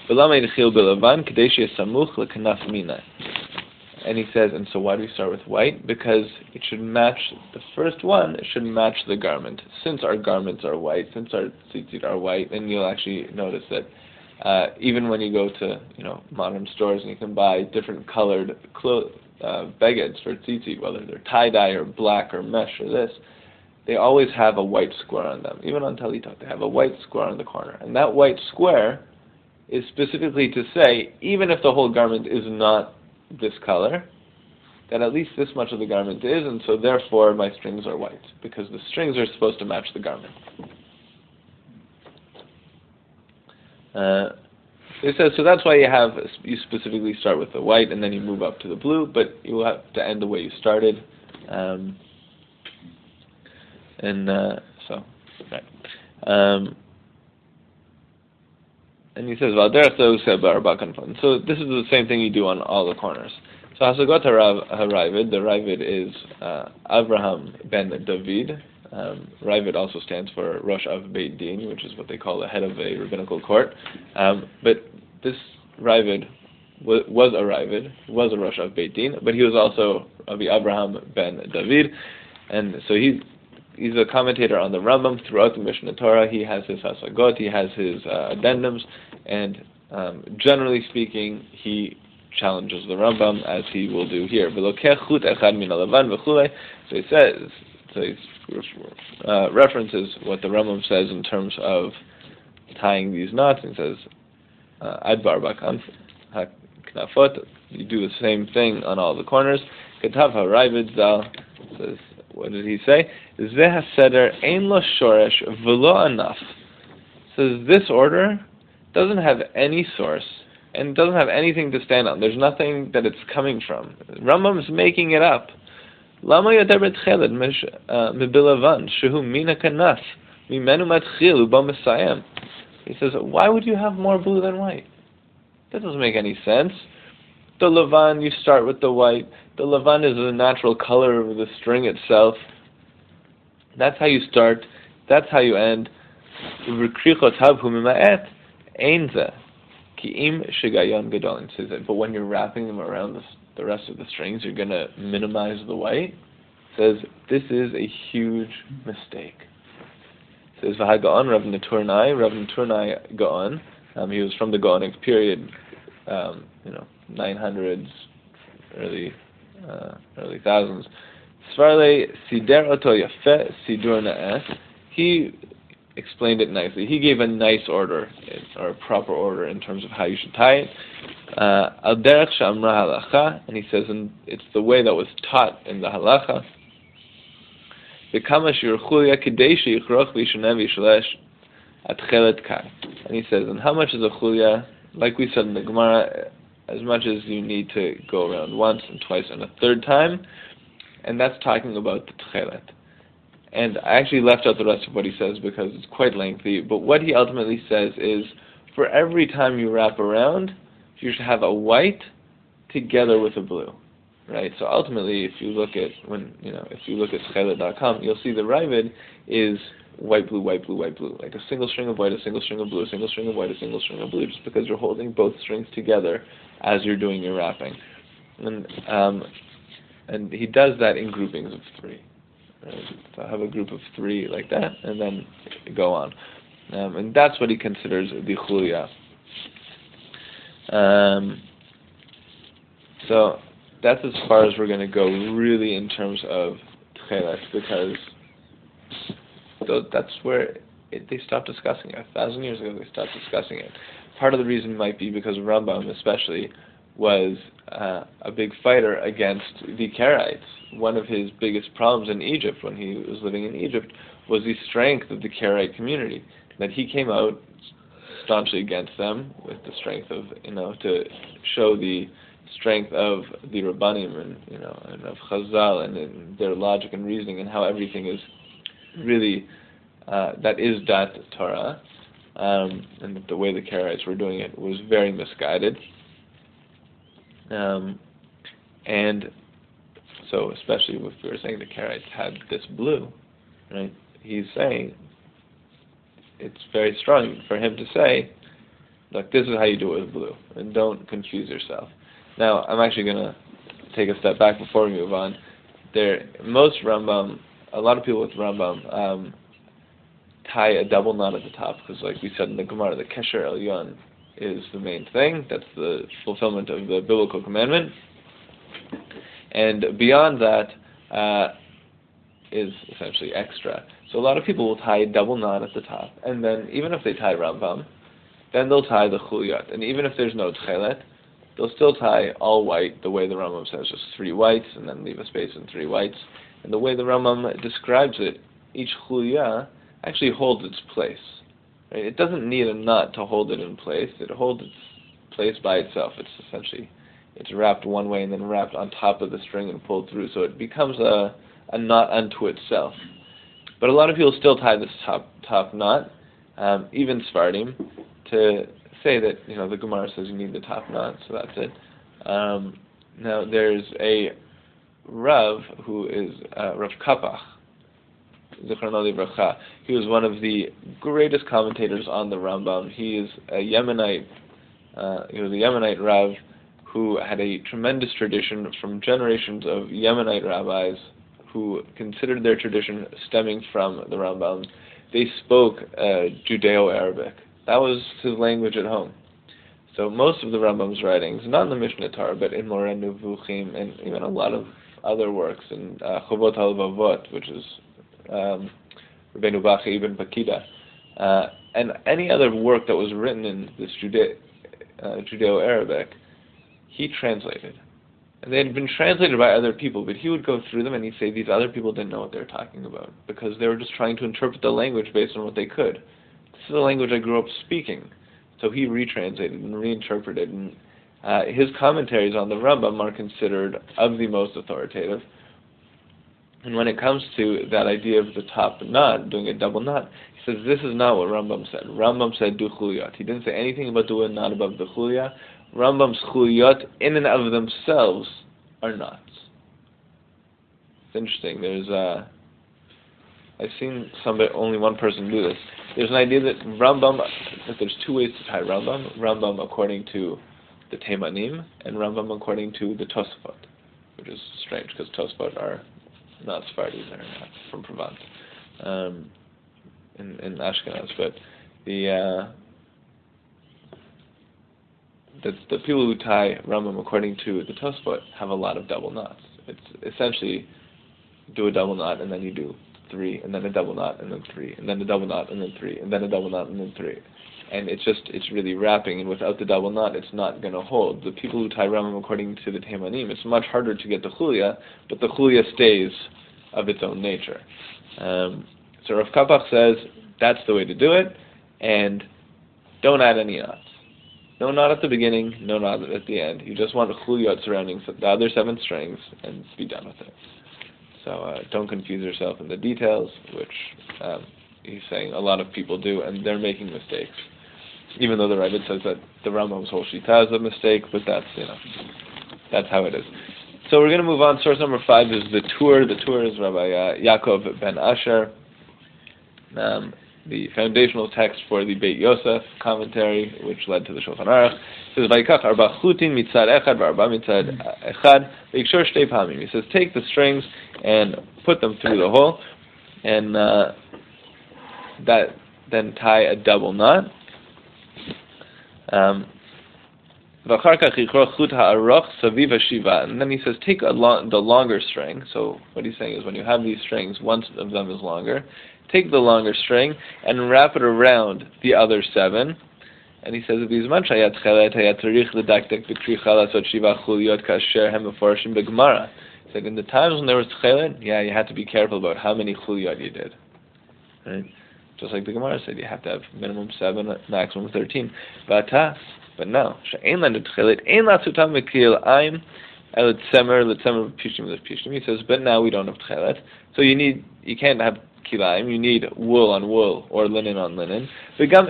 And he says, and so why do we start with white? Because it should match, the first one, it should match the garment. Since our garments are white, since our tzitzit are white, and you'll actually notice that even when you go to modern stores and you can buy different colored begeds for tzitzit, whether they're tie-dye or black or mesh or this, they always have a white square on them. Even on talitot, they have a white square on the corner. And that white square is specifically to say, even if the whole garment is not this color, that at least this much of the garment is, and so therefore my strings are white, because the strings are supposed to match the garment. It says, so that's why you specifically start with the white and then you move up to the blue, but you will have to end the way you started. And he says, so this is the same thing you do on all the corners. So Hasagot HaRavid, the Ravid is Avraham ben David. Ravid also stands for Rosh Av Beit Din, which is what they call the head of a rabbinical court. But this Ravid was a Ravid, was a Rosh Av Beit Din, but he was also Rabbi Avraham ben David, and so he's a commentator on the Rambam throughout the Mishnah Torah. He has his Hasagot, he has his addendums, and generally speaking, he challenges the Rambam, as he will do here. So he says, so he references what the Rambam says in terms of tying these knots. He says, Adbar bakan knafot, you do the same thing on all the corners. Ketav HaRavid Zal says, what did he say? Zeh HaSeder ein lo shoresh v'lo anaf. Says this order doesn't have any source and doesn't have anything to stand on. There's nothing that it's coming from. Rambam's making it up. Lama yoter betchelet mibilavan shehu mina kanaf mimenu matchil uba mesayem. He says, why would you have more blue than white? That doesn't make any sense. The levan, you start with the white. The levan is the natural color of the string itself. That's how you start. That's how you end. But when you're wrapping them around the rest of the strings, you're going to minimize the white. It says, this is a huge mistake. It says, V'ha-Gaon, Rav Naturnai Gaon. He was from the Gaonic period, 900s, early thousands. Svarle Sider Oto Yafe Sidur Na'eh. He explained it nicely. He gave a nice order, or a proper order in terms of how you should tie it. Al derech she'amra halacha, and he says, and it's the way that was taught in the halacha. V'kama shir chulia kidei sheyichroch v'yishoneh v'yishlesh atchelet kai. And he says, and how much is a chulia? Like we said in the Gemara, as much as you need to go around once and twice and a third time, and that's talking about the tchelet. And I actually left out the rest of what he says because it's quite lengthy, but what he ultimately says is, for every time you wrap around, you should have a white together with a blue, right? So ultimately, if you look at tchelet.com, you'll see the Ravid is white, blue, white, blue, white, blue, like a single string of white, a single string of blue, a single string of white, a single string of blue, just because you're holding both strings together as you're doing your wrapping. And he does that in groupings of 3. Right? So have a group of 3 like that, and then go on. And that's what he considers the chulia. So that's as far as we're going to go, really, in terms of tchelet, because that's where they stopped discussing it. 1,000 years ago, they stopped discussing it. Part of the reason might be because Rambam, especially, was a big fighter against the Karaites. One of his biggest problems in Egypt, when he was living in Egypt, was the strength of the Karaite community. That he came out staunchly against them with the strength of, to show the strength of the Rabbanim and of Chazal and their logic and reasoning and how everything is really, that is Dat Torah, and that the way the Karaites were doing it was very misguided. And so, especially if we were saying the Karaites had this blue, right? He's saying it's very strong for him to say, look, this is how you do it with blue, and don't confuse yourself. Now, I'm actually going to take a step back before we move on. Most Rambam, a lot of people with Rambam tie a double knot at the top, because like we said in the Gemara, the Kesher Elyon is the main thing. That's the fulfillment of the biblical commandment. And beyond that is essentially extra. So a lot of people will tie a double knot at the top, and then even if they tie Rambam, then they'll tie the Chuliyot. And even if there's no Tchelet, they'll still tie all white, the way the Rambam says, just 3 whites, and then leave a space in 3 whites. And the way the Rambam describes it, each Chuliyah actually holds its place. Right? It doesn't need a knot to hold it in place. It holds its place by itself. It's wrapped one way and then wrapped on top of the string and pulled through, so it becomes a knot unto itself. But a lot of people still tie this top knot, even Sephardim, to say that the Gemara says you need the top knot, so that's it. Now there's a Rav who is Rav Kapach, Zichrono Livracha. He was one of the greatest commentators on the Rambam. He is a Yemenite. He was a Yemenite Rav who had a tremendous tradition from generations of Yemenite rabbis who considered their tradition stemming from the Rambam. They spoke Judeo-Arabic. That was his language at home. So most of the Rambam's writings, not in the Mishnah Torah, but in Moreh Nevuchim and even a lot of other works, in Chovot HaLevavot, which is Rabbeinu Bachya Ibn Pakida, and any other work that was written in this Judeo-Arabic, he translated. And they had been translated by other people, but he would go through them and he'd say these other people didn't know what they were talking about, because they were just trying to interpret the language based on what they could. This is the language I grew up speaking. So he retranslated and reinterpreted, and his commentaries on the Rambam are considered of the most authoritative. And when it comes to that idea of the top knot, doing a double knot, he says this is not what Rambam said. Rambam said do chuliyot. He didn't say anything about doing a knot above the chuliyah. Rambam's chuliyot in and of themselves are knots. It's interesting. I've seen only one person do this. There's an idea that there's 2 ways to tie Rambam. Rambam according to the Teimanim, and Rambam according to the Tosafot, which is strange because Tosafot are not Sephardi, they're not from Provence, in Ashkenaz. But the people who tie Rambam according to the Tosafot have a lot of double knots. It's essentially do a double knot and then you do 3, and then a double knot, and then 3, and then a double knot, and then 3, and then a double knot, and then 3. And it's really wrapping, and without the double knot, it's not going to hold. The people who tie Rambam according to the Teimanim, it's much harder to get the Chulia, but the Chulia stays of its own nature. So Rav Kapach says that's the way to do it, and don't add any knots. No knot at the beginning, no knot at the end. You just want a chuliyot surrounding the other 7 strings and be done with it. So don't confuse yourself in the details, which he's saying a lot of people do, and they're making mistakes. Even though the Ravid says that the Rambam's whole shita is a mistake, but that's how it is. So we're going to move on. Source number 5 is the Tur. The Tur is Rabbi Yaakov ben Asher. The foundational text for the Beit Yosef commentary, which led to the Shulchan Aruch. It says, "Vayikach arba chutin mitzad echad v'arba mitzad echad v'yikshor shtei pamim." He says, take the strings and put them through the hole, and then tie a double knot. And then he says, take the longer string. So what he's saying is, when you have these strings, one of them is longer. Take the longer string and wrap it around the other 7. And he says, in the times when there was tchelet, you had to be careful about how many chuliyot you did. Right? Just like the Gemara said, you have to have minimum 7, maximum 13. But now, he says, but now we don't have tchelet, so you can't have kilayim, you need wool on wool or linen on linen. He says,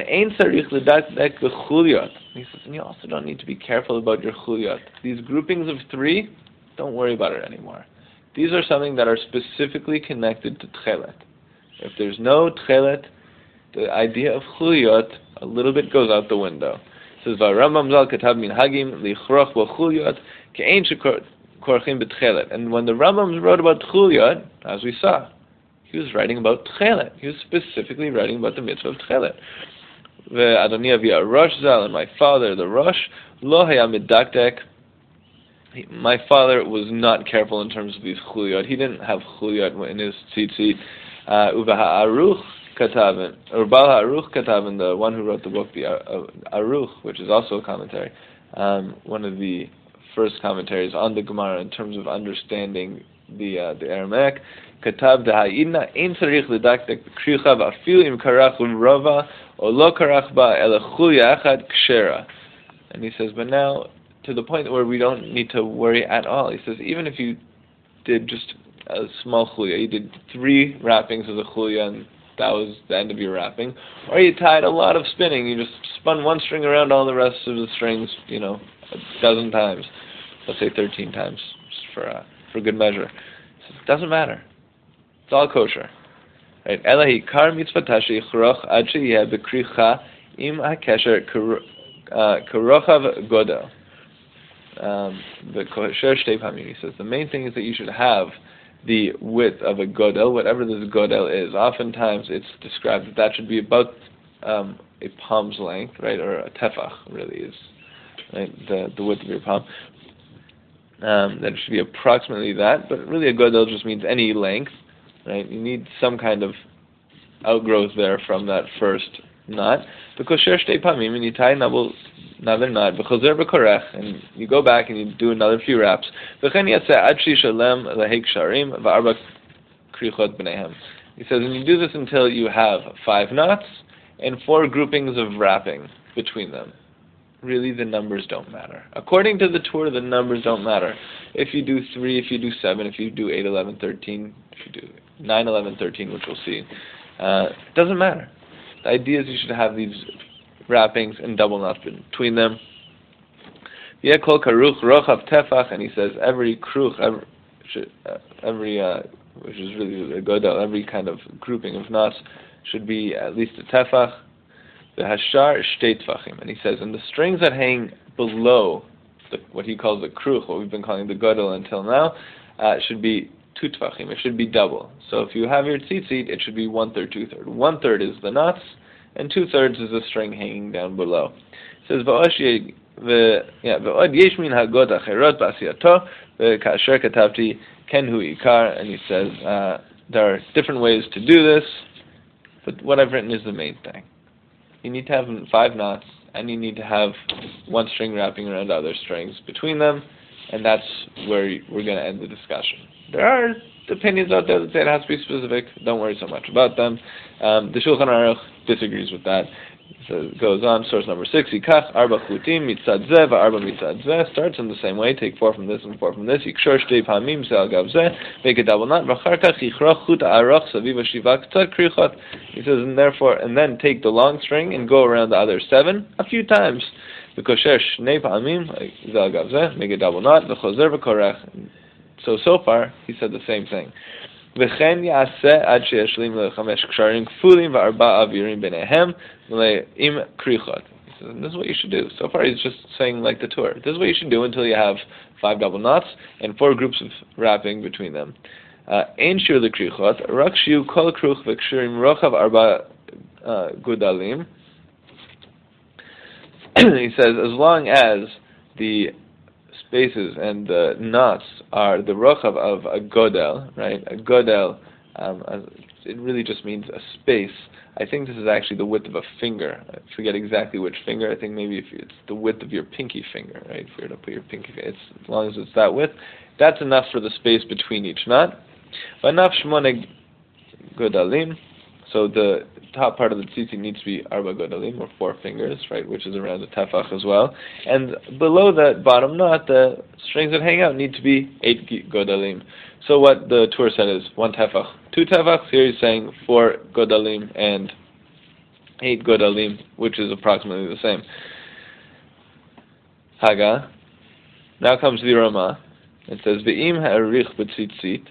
and you also don't need to be careful about your chuliyot. These groupings of 3, don't worry about it anymore. These are something that are specifically connected to tchelet. If there's no tchelet, the idea of chuliyot a little bit goes out the window. It says, "Rambam zal katav minhagim lichroch b'chuliyot ke'ein shekorchim b'tchelet." And when the Rambam wrote about chuliyot, as we saw, he was writing about tchelet. He was specifically writing about the mitzvah of tchelet. Ve'adoni avi Rosh zal, and my father, the Rosh, lo haya midakdek. My father was not careful in terms of these chuliyot. He didn't have chuliyot in his tzitzit. Uvaha Aruch Katav, or Bal Aruch Katav, and the one who wrote the book, the Aruch, which is also a commentary, one of the first commentaries on the Gemara in terms of understanding the Aramaic. Katav deha'idna ein tzarich ledakdek b'kricha v'afilu im karach l'rova o lo karach ba ela chulya echad kshera. And he says, but now to the point where we don't need to worry at all. He says, even if you did just a small chulya, you did 3 wrappings of the chulya, and that was the end of your wrapping, or you tied a lot of spinning, you just spun one string around all the rest of the strings, a dozen times, let's say 13 times, just for good measure. So it doesn't matter. It's all kosher. Right? Elahi kar mitzvatashi chroch ad sheyeh b'kricha im hakesher karochav godel. The kosher shtei pamim. He says the main thing is that you should have the width of a godel, whatever this godel is. Oftentimes it's described that should be about a palm's length, right, or a tefach really is, right, the width of your palm. That should be approximately that, but really a godel just means any length, right? You need some kind of outgrowth there from that first knot. The kosher shtei pamim, and you tie another knot, b'chozer b'korech, and you go back and you do another few wraps. V'chen yatzeh ad shishalem lehek sharim v'arba krichot b'neihem. He says, and you do this until you have 5 knots and 4 groupings of wrapping between them. Really, the numbers don't matter. According to the Torah, the numbers don't matter. If you do 3, if you do 7, if you do 8, 11, 13, if you do 9, 11, 13, which we'll see, it doesn't matter. The idea is you should have these wrappings and double knots between them. Kol karuch rochav tefach, and he says every kruch, which is really a godel, every kind of grouping of knots should be at least a tefach. The hashar shtei tefachim, and he says, and the strings that hang below what he calls the kruch, what we've been calling the godel until now, should be 2 tefachim. It should be double. So if you have your tzitzit, it should be 1/3, 2/3. 1/3 is the knots, and 2/3 is the string hanging down below. It says, "V'od yesh min hagod acherot b'asiyato v'kasher katavti ken hu ikar," and he says, there are different ways to do this, but what I've written is the main thing. You need to have 5 knots, and you need to have one string wrapping around other strings between them, and that's where we're going to end the discussion. There are opinions out there that say it has to be specific. Don't worry so much about them. The Shulchan Aruch disagrees with that. So it goes on, source number 6, Yikach arba chutim mitzad zeh v'arba mitzad zeh, starts in the same way, take 4 from this and 4 from this, yikshor shtei pamim zeh al gav zeh, make a double knot, v'achar kach yichroch chut aroch saviv ha'shiva k'tzad krichot. He says, and then take the long string and go around the other 7 a few times. V'kosher shnei pamim zeh al gav zeh, make a double knot, v'chozer v'korech. So far, he said the same thing. V'chen yaseh ad sheyashlim lechamesh ksharim kfulim v'arba avirim b'nehem le'im krichot. He says, and this is what you should do. So far, he's just saying like the Torah. This is what you should do until you have 5 double knots and 4 groups of wrapping between them. Ein shir lekrichot, rak shiu kol kruch v'kshirim rochav arba gudalim. He says, as long as the spaces and the knots are the rochav of a godel, right? A godel, it really just means a space. I think this is actually the width of a finger. I forget exactly which finger. I think maybe if it's the width of your pinky finger, right? If you were to put your pinky finger, as long as it's that width, that's enough for the space between each knot. V'naf shmone godalim. So the top part of the tzitzit needs to be arba godalim, or 4 fingers, right, which is around the tefach as well. And below that bottom knot, the strings that hang out need to be 8 godalim. So what the Torah said is 1 tefach, 2 tefachs. Here he's saying 4 godalim and 8 godalim, which is approximately the same. Haga. Now comes the Rama. It says, V'im ha'arich b'tzitzit,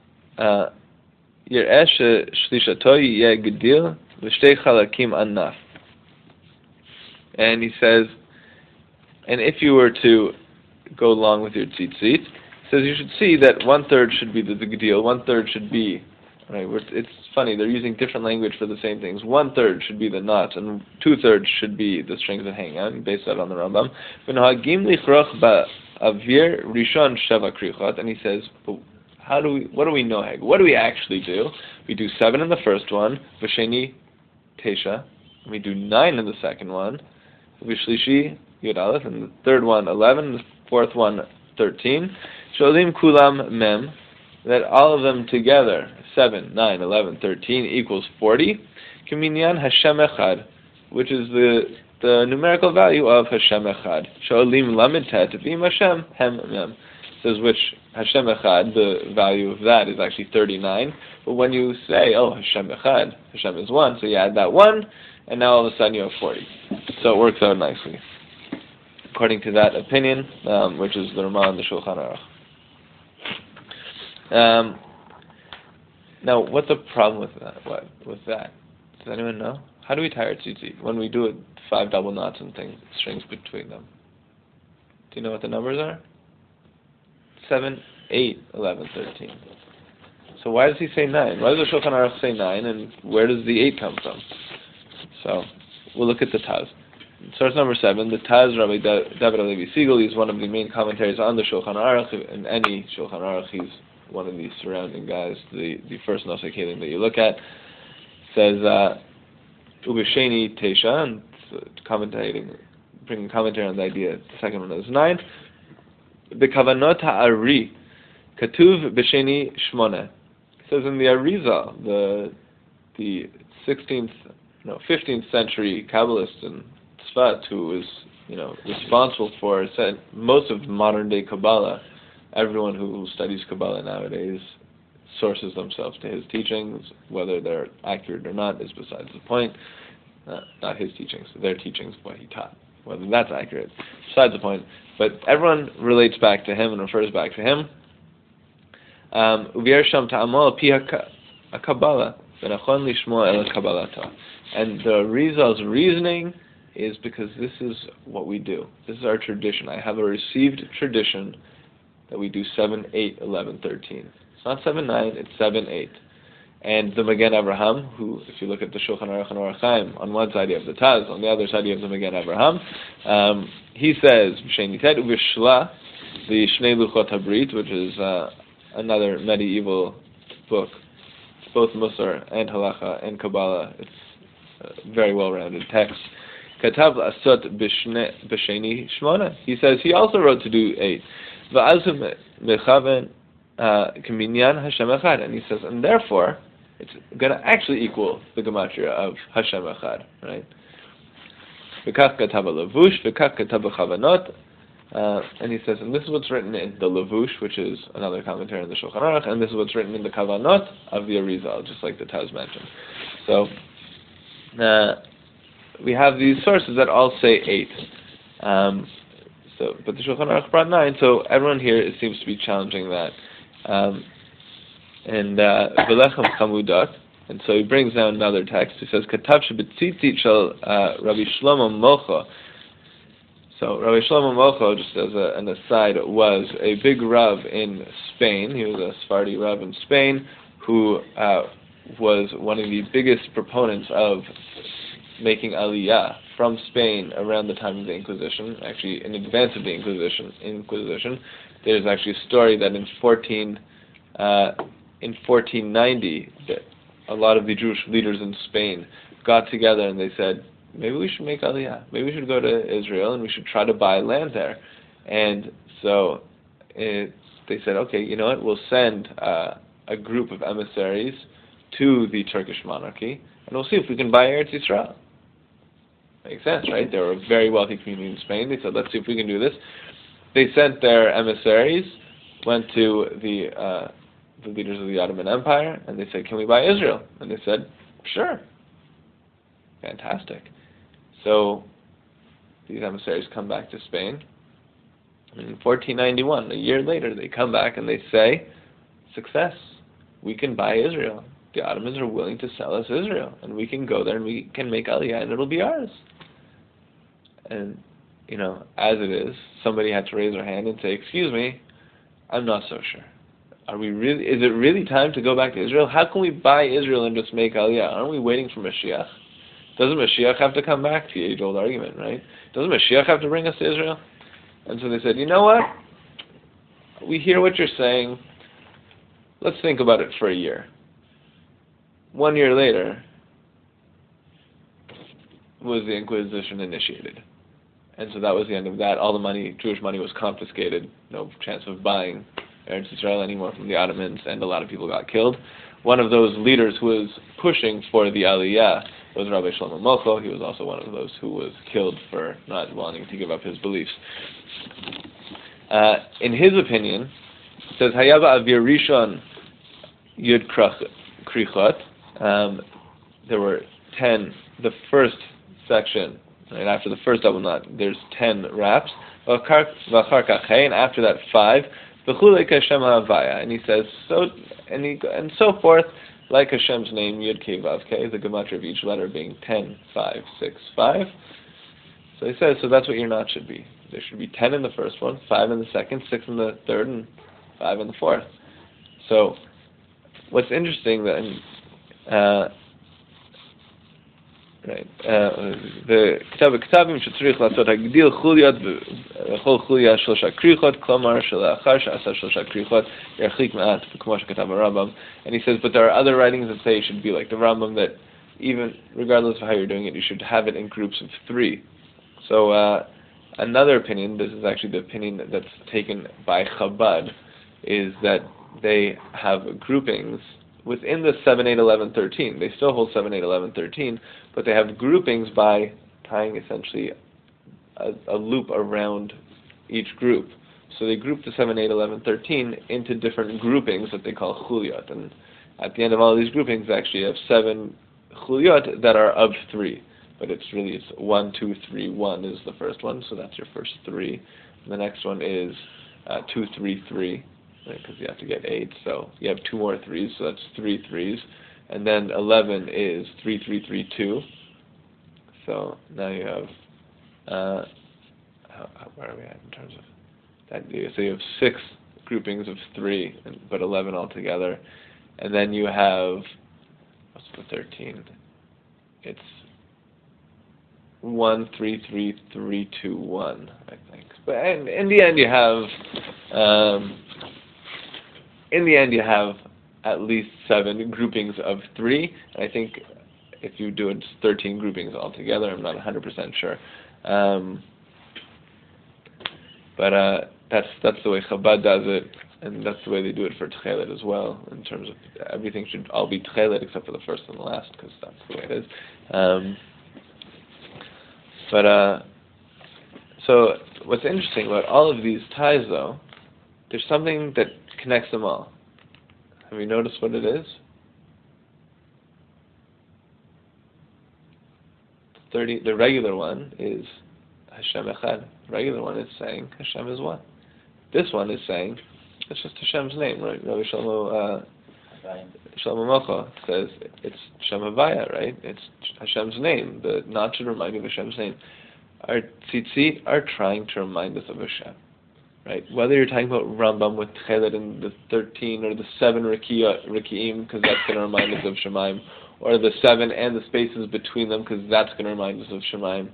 Yir'eh shlishato yeh gedil v'shtei chalakim anaf. And he says, and if you were to go along with your tzitzit, he says you should see that 1/3 should be the gedil, 1/3 should be, right? It's funny, they're using different language for the same things. 1/3 should be the knots, and 2/3 should be the strings that hang out, based that on the Rambam. V'nohagim lichroch ba'avir rishon sheva krichot, and he says, what do we know? What do we actually do? We do 7 in the first one, v'sheni tesha, and we do 9 in the second one, v'shlishi yud aleph, and the third one 11, the fourth one 13. Sholim kulam mem, that all of them together, 7, 9, 11, 13 equals 40. Kiminyan Hashem echad, which is the numerical value of Hashem echad. Sholim lamed tet v'im Hashem hem mem. Says which Hashem echad, the value of that is actually 39. But when you say, oh, Hashem echad, Hashem is 1, so you add that 1, and now all of a sudden you have 40. So it works out nicely, according to that opinion, which is the Ramah and the Shulchan Aruch. Now, what's the problem with that? Does anyone know? How do we tie our tzitzit when we do it 5 double knots and strings between them? Do you know what the numbers are? 7, 8, 11, 13. So why does he say 9? Why does the Shulchan Aruch say 9, and where does the 8 come from? So we'll look at the Taz. Source number 7, the Taz, Rabbi David Alevi Siegel, is one of the main commentaries on the Shulchan Aruch. In any Shulchan Aruch, he's one of the surrounding guys. The first Nosei Kelim that you look at says Ubisheni Tesha, and bringing commentary on the idea. The second one is 9. B'kavanot ha'ari katuv b'sheni shmone. It says in the Arizal, the 15th century Kabbalist in Tzfat, who was responsible for most of modern day Kabbalah. Everyone who studies Kabbalah nowadays sources themselves to his teachings. Whether they're accurate or not is besides the point. Not his teachings, their teachings, what he taught. Whether that's accurate, besides the point. But everyone relates back to him and refers back to him. Uviersham ta'amol pi ha-kabbalah v'nachon lishmo el kabbalata. And the Rizal's reasoning is because this is what we do. This is our tradition. I have a received tradition that we do 7, 8, 11, 13. It's not 7, 9, it's 7, 8. And the Magen Avraham, who, if you look at the Shulchan Aruch and Orach Chaim, on one side you have the Taz, on the other side you have the Magen Avraham, he says, B'sheni tet u'v'shla, the Shnei Luchot HaBrit, which is another medieval book both Musar and Halacha and Kabbalah. It's a very well-rounded text. Katav Asot B'Sheni Shmona. He says he also wrote to do 8. Va'azu Mechaven K'minyan Hashem Echad. And he says, and therefore, it's going to actually equal the gematria of Hashem Echad, right? V'kach Katav Lavush, V'kach Katav Chavanot. And he says, and this is what's written in the Lavush, which is another commentary on the Shulchan Aruch, and this is what's written in the Kavanot of the Arizal, just like the Taz mentioned. So, we have these sources that all say 8. But the Shulchan Aruch brought 9, so everyone here seems to be challenging that. V'lechem Chamudot, and so he brings down another text. He says, Katav Shebetzitzit Shel Rabbi Shlomo Mocha. So Rabbi Shlomo Mocha, just as an aside, was a big Rav in Spain. He was a Sephardi Rav in Spain who was one of the biggest proponents of making Aliyah from Spain around the time of the Inquisition, actually in advance of the Inquisition. There's actually a story that in 1490, that a lot of the Jewish leaders in Spain got together and they said, maybe we should make Aliyah. Maybe we should go to Israel and we should try to buy land there. And so they said, okay, you know what, we'll send a group of emissaries to the Turkish monarchy and we'll see if we can buy Eretz Yisrael. Makes sense, right? They were a very wealthy community in Spain. They said, let's see if we can do this. They sent their emissaries, went to the leaders of the Ottoman Empire, and they said, can we buy Israel? And they said, sure. Fantastic. So these emissaries come back to Spain. In 1491, a year later, they come back and they say, success. We can buy Israel. The Ottomans are willing to sell us Israel, and we can go there and we can make Aliyah, and it'll be ours. And, you know, as it is, somebody had to raise their hand and say, excuse me, I'm not so sure. Is it really time to go back to Israel? How can we buy Israel and just make Aliyah? Aren't we waiting for Mashiach? Doesn't Mashiach have to come back? The age-old argument, right? Doesn't Mashiach have to bring us to Israel? And so they said, you know what? We hear what you're saying. Let's think about it for a year. 1 year later was the Inquisition initiated. And so that was the end of that. All the money, Jewish money, was confiscated. No chance of buying Eretz Yisrael anymore from the Ottomans, and a lot of people got killed. One of those leaders who was pushing for the Aliyah was Rabbi Shlomo Mocha. He was also one of those who was killed for not wanting to give up his beliefs. In his opinion, it says, Hayava Avir Rishon Yud Krichot. There were 10, the first section, right after the first double knot, there's 10 wraps. And after that, 5. And he says, and so forth, like Hashem's name, Yud Kei Vav Kei, the gematria of each letter being 10, 5, 6, 5. So he says, so that's what your knot should be. There should be 10 in the first one, 5 in the second, 6 in the third, and 5 in the fourth. So what's interesting then, the Ketavim shetzarich לעשות הגדיל חוליות בכל חוליה 3 כריכות, כלומר שלאחר שעשה 3 כריכות ירחיק מעט, כמו שכתב הרמב"ם. And he says, but there are other writings that say it should be like the Rambam, that even regardless of how you're doing it, you should have it in groups of 3. So another opinion, this is actually the opinion that's taken by Chabad, is that they have groupings within the 7, 8, 11, 13. They still hold 7, 8, 11, 13, but they have groupings by tying essentially a loop around each group. So they group the 7, 8, 11, 13 into different groupings that they call chuliot. And at the end of all of these groupings, they actually have 7 chuliot that are of 3. But it's 1, 2, 3, 1 is the first one, so that's your first 3. And the next one is 2, 3, 3. Because you have to get 8, so you have 2 more 3s, so that's 3 3s. And then 11 is 3, 3, 3, 2. So now you have, where are we at in terms of that? So you have 6 groupings of 3, but 11 altogether. And then you have, what's the 13? It's 1, 3, 3, 3, 2, 1, I think. But in the end you have, at least 7 groupings of 3, and I think if you do it, it's 13 groupings altogether. I'm not 100% sure. But that's the way Chabad does it, and that's the way they do it for Tchelet as well, in terms of everything should all be Tchelet except for the first and the last, because that's the way it is. So what's interesting about all of these ties, though, there's something that connects them all. Have you noticed what it is? The regular one is Hashem Echad. The regular one is saying Hashem is one. This one is saying it's just Hashem's name, right? Rabbi Shlomo Mocha says it's Hashem Havaya, right? It's Hashem's name. The knot should remind you of Hashem's name. Our tzitzit are trying to remind us of Hashem, right? Whether you're talking about Rambam with Tchelet and the 13 or the 7 Reki'im, because that's going to remind us of Shemaim, or the 7 and the spaces between them, because that's going to remind us of Shemaim.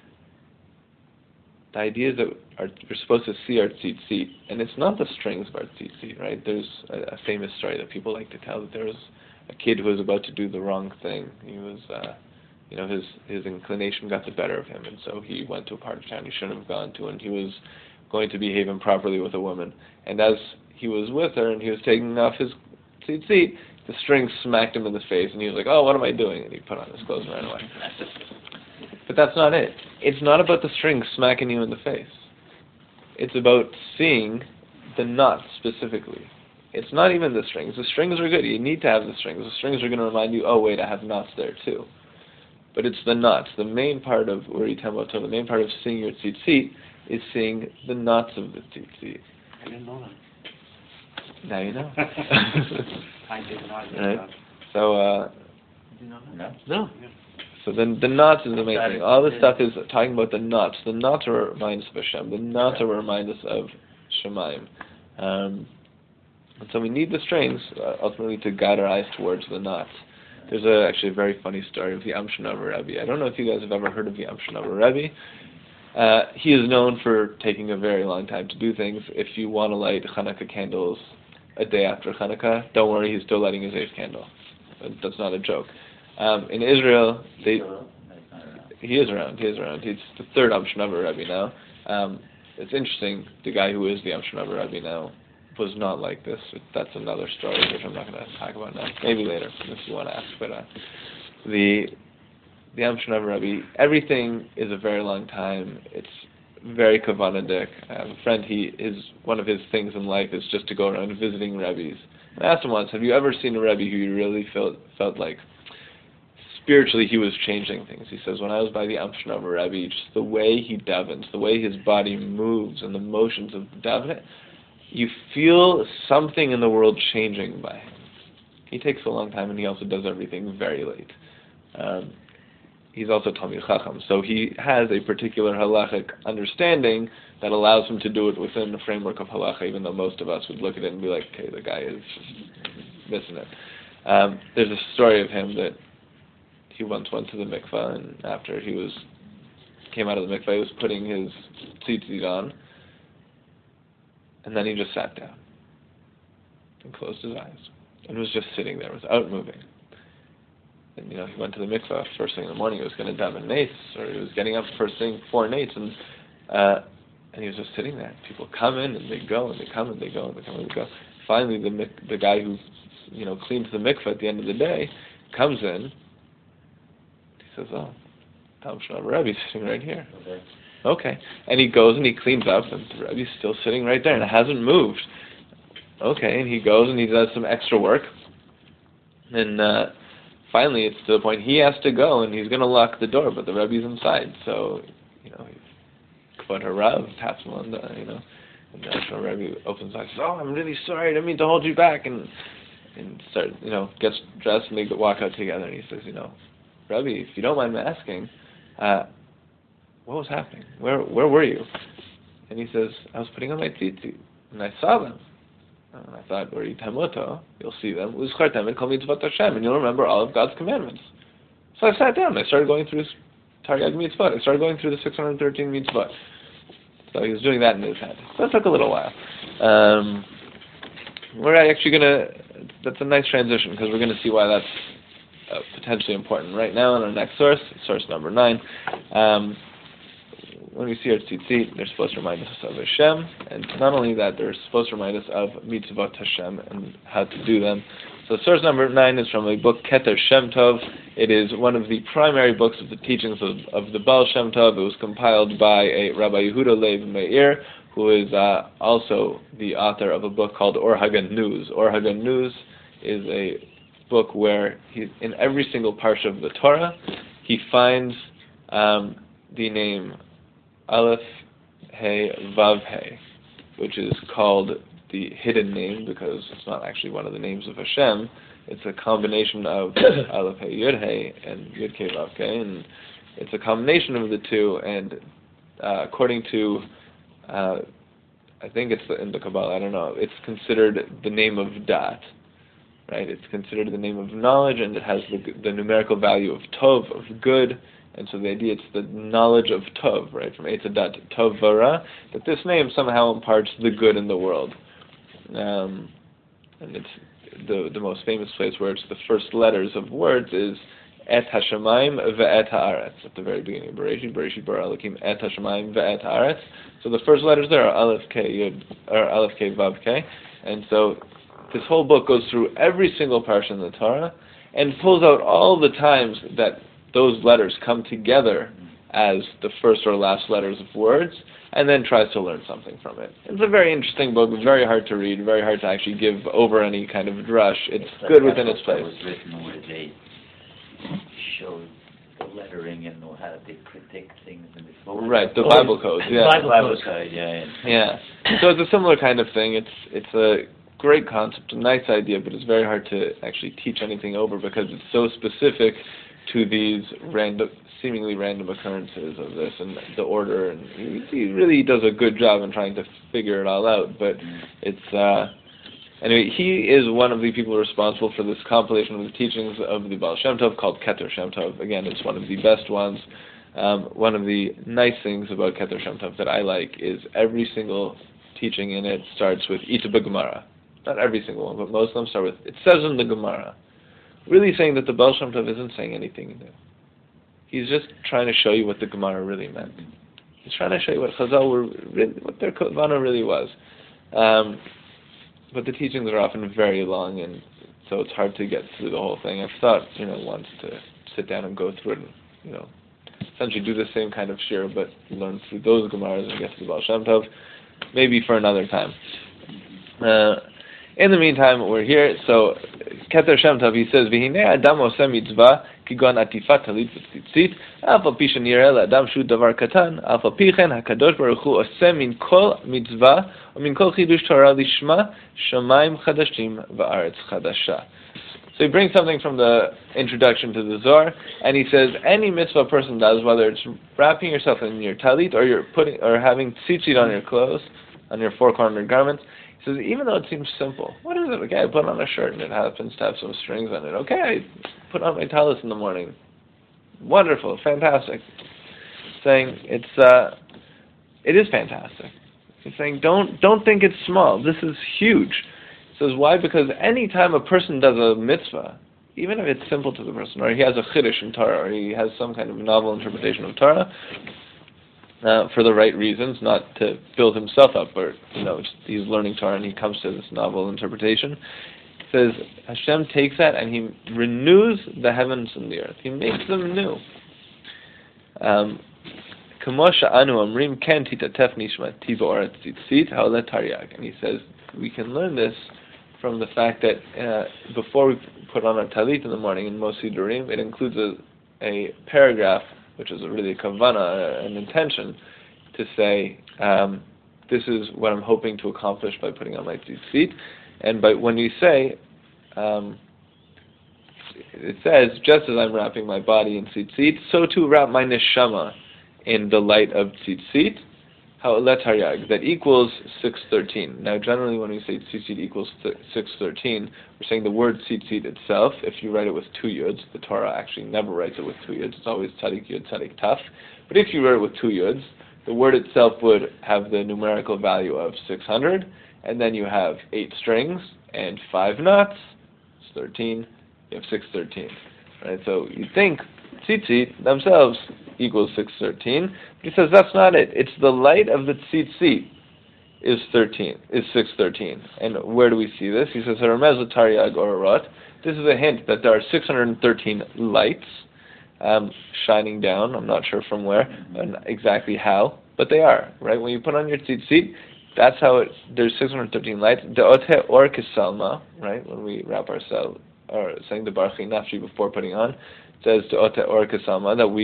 The idea is that we're supposed to see our tzitzit, and it's not the strings of our tzitzit, right? There's a famous story that people like to tell, that there was a kid who was about to do the wrong thing. He was, his inclination got the better of him, and so he went to a part of town he shouldn't have gone to, and he was going to behave improperly with a woman. And as he was with her, and he was taking off his tzitzit, the string smacked him in the face, and he was like, "Oh, what am I doing?" And he put on his clothes and ran away. But that's not it. It's not about the string smacking you in the face. It's about seeing the knots specifically. It's not even the strings. The strings are good. You need to have the strings. The strings are going to remind you, oh wait, I have knots there too. But it's the knots. The main part of Uri Tamboto, the main part of seeing your tzitzit is seeing the knots of the tzitzit. I didn't know that. Now you know. I did not know Right? that. So, Did you know that? No? No. so then the knots is the main Got thing. it. All this stuff is talking about the knots. The knots are a remind us of Hashem. The knots are a remind us of Shemaim. And so we need the strings ultimately to guide our eyes towards the knots. There's actually a very funny story of the Amshinover Rebbe. I don't know if you guys have ever heard of the Amshinover Rebbe. He is known for taking a very long time to do things. If you want to light Hanukkah candles a day after Hanukkah, don't worry, he's still lighting his 8th candle. That's not a joke. In Israel, he is around. He's the 3rd Amshinover Rebbe now. It's interesting, the guy who is the Amshinover Rebbe now was not like this. That's another story which I'm not going to talk about now. Maybe later if you want to ask. But the Amshinover Rebbe, everything is a very long time. It's very kavanadik. I have a friend. One of his things in life is just to go around visiting Rebbes. I asked him once, have you ever seen a Rebbe who you really felt like spiritually he was changing things? He says, when I was by the Amshinover Rebbe, just the way he davens, the way his body moves and the motions of davening, you feel something in the world changing by him. He takes a long time, and he also does everything very late. He's also Talmid Chacham, so he has a particular halachic understanding that allows him to do it within the framework of halacha, even though most of us would look at it and be like, okay, the guy is just missing it. There's a story of him that he once went to the mikvah, and after he came out of the mikvah, he was putting his tzitzit on, and then he just sat down and closed his eyes and was just sitting there without moving. And he went to the mikvah first thing in the morning. He was going to daven nates, or he was getting up first thing for nates, and he was just sitting there. People come in and they go, and they come and they go, and they come and they go. Finally, the guy who cleans the mikvah at the end of the day comes in. He says, "Oh, Tom Shlomo Rebbe's sitting right here." Okay. And he goes and he cleans up, and the Rebbe's still sitting right there, and it hasn't moved. Okay, and he goes and he does some extra work. And finally, it's to the point he has to go, and he's going to lock the door, but the Rebbe's inside. So, Kvod Harav taps him on the, and the Rebbe opens his eyes, says, "Oh, I'm really sorry, I didn't mean to hold you back," and gets dressed, and they walk out together, and he says, "Rebbe, if you don't mind me asking, what was happening? Where were you?" And he says, "I was putting on my tzitzit, and I saw them. And I thought, Uri Tamoto, you'll see them. Uzchartem and Kol Mitzvot Hashem, and you'll remember all of God's commandments." So I sat down, and I started going through Taryag Mitzvot. I started going through the 613 Mitzvot. So he was doing that in his head. So it took a little while. We're actually going to that's a nice transition, because we're going to see why that's potentially important. Right now in our next source number 9, when we see our tzitzit, they're supposed to remind us of Hashem, and not only that, they're supposed to remind us of mitzvot Hashem and how to do them. So source number 9 is from a book, Keter Shem Tov. It is one of the primary books of the teachings of the Baal Shem Tov. It was compiled by a Rabbi Yehuda Leib Meir, who is also the author of a book called Or HaGanuz. Or HaGanuz is a book where in every single parsha of the Torah, he finds the name Aleph, Hey, Vav, Hey, which is called the hidden name because it's not actually one of the names of Hashem. It's a combination of Aleph, Hey, Yud, Hey, and Yud, Kei, Vav, Kei, and it's a combination of the two, and according to, I think it's in the Kabbalah, I don't know, it's considered the name of Dat, right? It's considered the name of knowledge, and it has the numerical value of Tov, of good. And so the idea, it's the knowledge of Tov, right, from Eitz Hadat, Tov Vara, that this name somehow imparts the good in the world. And it's the most famous place where it's the first letters of words is Et HaShamayim ve'et ha'aretz. At the very beginning of Bereshit bara Elokim Et HaShamayim ve'et ha'aretz. So the first letters there are Aleph, Kei, Yud, or Aleph, Kei, Vav, Kei. And so this whole book goes through every single parsha in the Torah and pulls out all the times that those letters come together as the first or last letters of words, and then tries to learn something from it. It's a very interesting book, very hard to read, very hard to actually give over any kind of drush. It's good within its place. It was written where they showed the lettering and know how they predict things in this book. Right, the Bible codes, yeah. Bible code, yeah. Yeah. So it's a similar kind of thing. It's a great concept, a nice idea, but it's very hard to actually teach anything over because it's so specific to these seemingly random occurrences of this and the order, and he really does a good job in trying to figure it all out. But it's anyway, he is one of the people responsible for this compilation of the teachings of the Baal Shem Tov called Keter Shem Tov. Again, it's one of the best ones. One of the nice things about Keter Shem Tov that I like is every single teaching in it starts with Ita B'Gemara. Not every single one, but most of them start with, it says in the Gemara. Really saying that the Baal Shem Tov isn't saying anything new. He's just trying to show you what the Gemara really meant. He's trying to show you what Chazal were really, what their Kavana really was. But the teachings are often very long, and so it's hard to get through the whole thing. I've thought, once to sit down and go through it and, essentially do the same kind of shir, but learn through those Gemaras and get to the Baal Shem Tov, maybe for another time. In the meantime, we're here. So, Keter Shem Tov, he says, "V'hinei adam oseh mitzvah kigon atifat talit v'tzitzit, af al pi shenireh le'adam shu davar katan, af al pi chen hakadosh baruch hu oseh min kol mitzvah u'min kol chidush Torah lishma shamayim chadashim v'aretz chadasha." So he brings something from the introduction to the Zohar, and he says any mitzvah a person does, whether it's wrapping yourself in your talit or you're having tzitzit on your clothes, on your four-cornered garments. He says, even though it seems simple, what is it? Okay, I put on a shirt and it happens to have some strings on it. Okay, I put on my talis in the morning. Wonderful, fantastic. Saying it is fantastic. He's saying don't think it's small. This is huge. He says why? Because any time a person does a mitzvah, even if it's simple to the person, or he has a chiddush in Torah, or he has some kind of novel interpretation of Torah, for the right reasons, not to build himself up, or he's learning Torah and he comes to this novel interpretation. It says Hashem takes that and He renews the heavens and the earth. He makes them new. And he says we can learn this from the fact that before we put on our talit in the morning in most Sidurim, it includes a paragraph, which is really a kavana, an intention, to say, this is what I'm hoping to accomplish by putting on my tzitzit. And when you say, it says, just as I'm wrapping my body in tzitzit, so too wrap my neshama in the light of tzitzit, ha'olet haryag, that equals 613. Now, generally when we say tzitzit equals 613, we're saying the word tzitzit itself, if you write it with 2 yuds, the Torah actually never writes it with 2 yuds, it's always tzadik yud, tzadik taf. But if you write it with 2 yuds, the word itself would have the numerical value of 600, and then you have 8 strings and 5 knots, 13, you have 613. Right? So you think tzitzit themselves equals 613. He says that's not it. It's the light of the tzitzit is 613. And where do we see this? He says Haramez Taryag Orarot. This is a hint that there are 613 lights shining down. I'm not sure from where and exactly how, but they are, right? When you put on your tzitzit, that's how there's 613 lights. De'oteh or kisalma, right? When we wrap ourselves, or saying the Baruch Nafshi before putting on, it says De'oteh or kisalma, that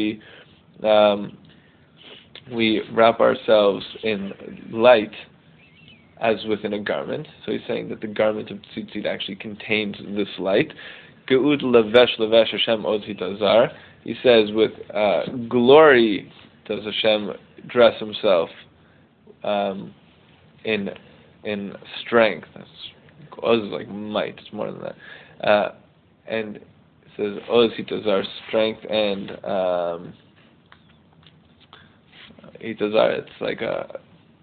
we wrap ourselves in light as within a garment. So he's saying that the garment of tzitzit actually contains this light. Ge'ud levesh Hashem od hitazar. He says with glory does Hashem dress himself in strength. Oz is like might. It's more than that. And it says Oz hitazar, strength, and hitazar. It's like a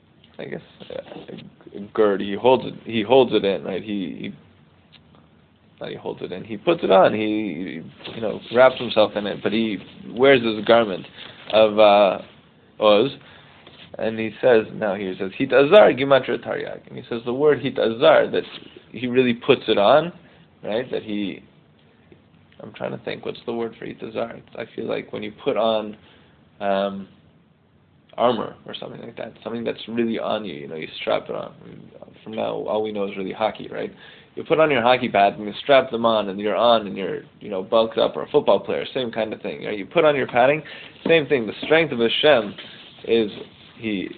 gird. He holds it in, right? He holds it in. He puts it on. He wraps himself in it, but he wears this garment of Oz. And he says, Hit Azar Gimatria Taryag. And he says the word Hit Azar, that he really puts it on, right? I'm trying to think, what's the word for Hit Azar? I feel like when you put on armor or something like that, something that's really on you, you strap it on. From now, all we know is really hockey, right? You put on your hockey pads and you strap them on and you're on and you're, bulked up, or a football player, same kind of thing. You put on your padding, same thing. The strength of Hashem is he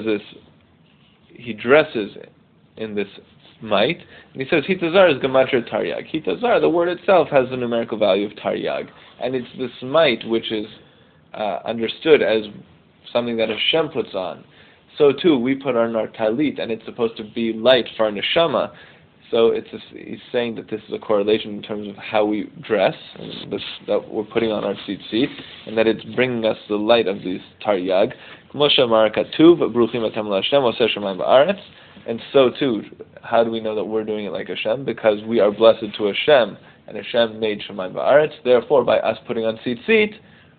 dresses in this might. And he says, Hitazar is Gematria Taryag. Hitazar, the word itself, has the numerical value of Taryag. And it's this might which is understood as something that Hashem puts on. So too, we put on our talit, and it's supposed to be light for our neshama. So he's saying that this is a correlation in terms of how we dress, and that we're putting on our tzitzit, and that it's bringing us the light of this taryag. And so too, how do we know that we're doing it like Hashem? Because we are blessed to Hashem, and Hashem made Shemayim Va'aretz. Therefore, by us putting on tzitzit,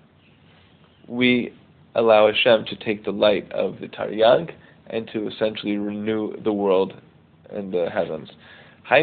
we allow Hashem to take the light of the taryag and to essentially renew the world and the heavens. That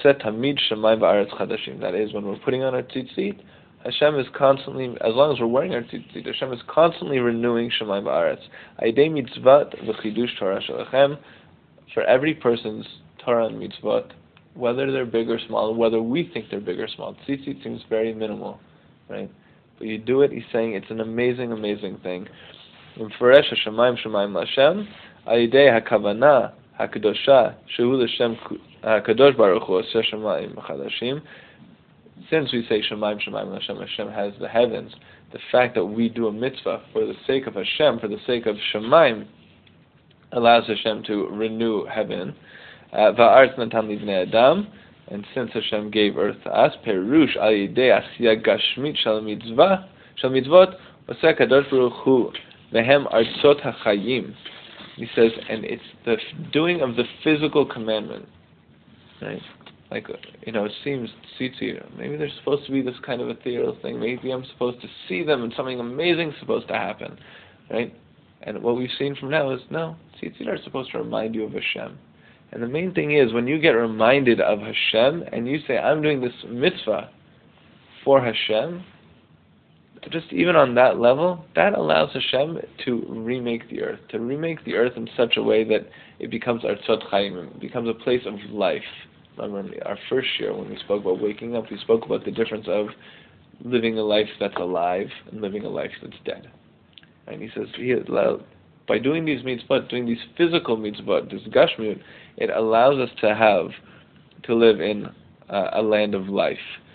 is, when we're putting on our tzitzit, Hashem is constantly, as long as we're wearing our tzitzit, Hashem is constantly renewing Shemayim Va'aretz. Aidei mitzvat v'chidush Torah shalachem, for every person's Torah and mitzvot, whether they're big or small, whether we think they're big or small. Tzitzit seems very minimal, right? But you do it, he's saying it's an amazing, amazing thing. Mferesh Hashemayim Shemayim L'Hashem, Aidei HaKavanah HaKadosha, Shehu L'Shem HaKadosh Baruch Hu, Aseh Shemayim Chadashim. Since we say Shemayim Shemayim L'Hashem, Hashem has the heavens, the fact that we do a mitzvah for the sake of Hashem, for the sake of Shemayim, allows Hashem to renew heaven. Va'aretz natan libnei Adam, and since Hashem gave earth to us, Perush al yidei asiyah gashmit shel mitzvot, oseh Kadosh Baruch Hu mehem artzot hachayim. He says, and it's the doing of the physical commandment, right? Like, it seems tzitzit, maybe there's supposed to be this kind of ethereal thing. Maybe I'm supposed to see them and something amazing is supposed to happen, right? And what we've seen from now is, no, tzitzit are supposed to remind you of Hashem. And the main thing is, when you get reminded of Hashem, and you say, I'm doing this mitzvah for Hashem, just even on that level, that allows Hashem to remake the earth in such a way that it becomes Artzot Chaim, it becomes a place of life. Remember, in our first year, when we spoke about waking up, we spoke about the difference of living a life that's alive and living a life that's dead. And he says, by doing these mitzvot, doing these physical mitzvot, this gashmiut, it allows us to live in a land of life.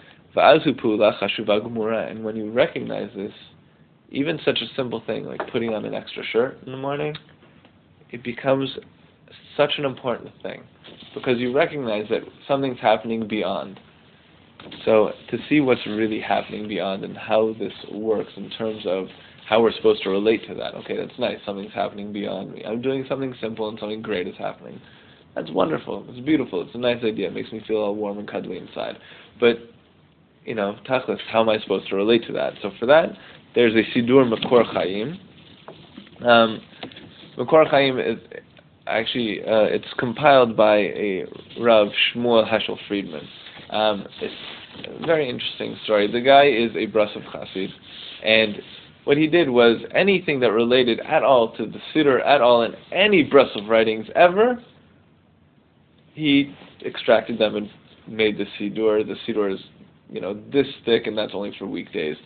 And when you recognize this, even such a simple thing like putting on an extra shirt in the morning, it becomes such an important thing, because you recognize that something's happening beyond. So to see what's really happening beyond and how this works in terms of how we're supposed to relate to that. Okay, that's nice, something's happening beyond me. I'm doing something simple and something great is happening. That's wonderful. It's beautiful. It's a nice idea. It makes me feel all warm and cuddly inside. But, tachlis, how am I supposed to relate to that? So for that, there's a Sidur Makor Chaim. Makor Chaim is actually, it's compiled by a Rav Shmuel Heschel Friedman. It's a very interesting story. The guy is a Brasov Chassid, and what he did was anything that related at all to the Siddur, at all in any Brasov writings ever, he extracted them and made the Siddur. The Siddur is, this thick, and that's only for weekdays.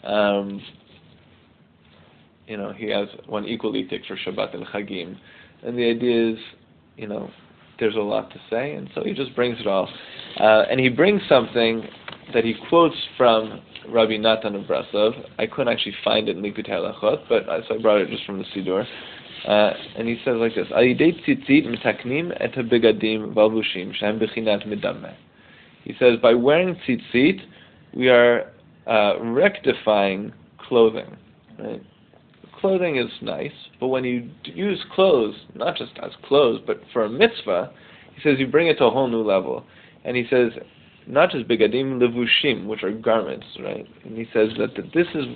He has one equally thick for Shabbat and Chagim. And the idea is, there's a lot to say, and so he just brings it all. And he brings something that he quotes from Rabbi Natan of Brasov. I couldn't actually find it in Likutei Halachot, but so I brought it just from the Siddur. And he says like this: Al yidei tzitzit mitaknim et habegadim valvushim shem bechinat midameh. He says by wearing tzitzit, we are rectifying clothing. Right? Clothing is nice, but when you use clothes, not just as clothes, but for a mitzvah, he says you bring it to a whole new level. And he says not just begadim levushim, which are garments, right? And he says that this is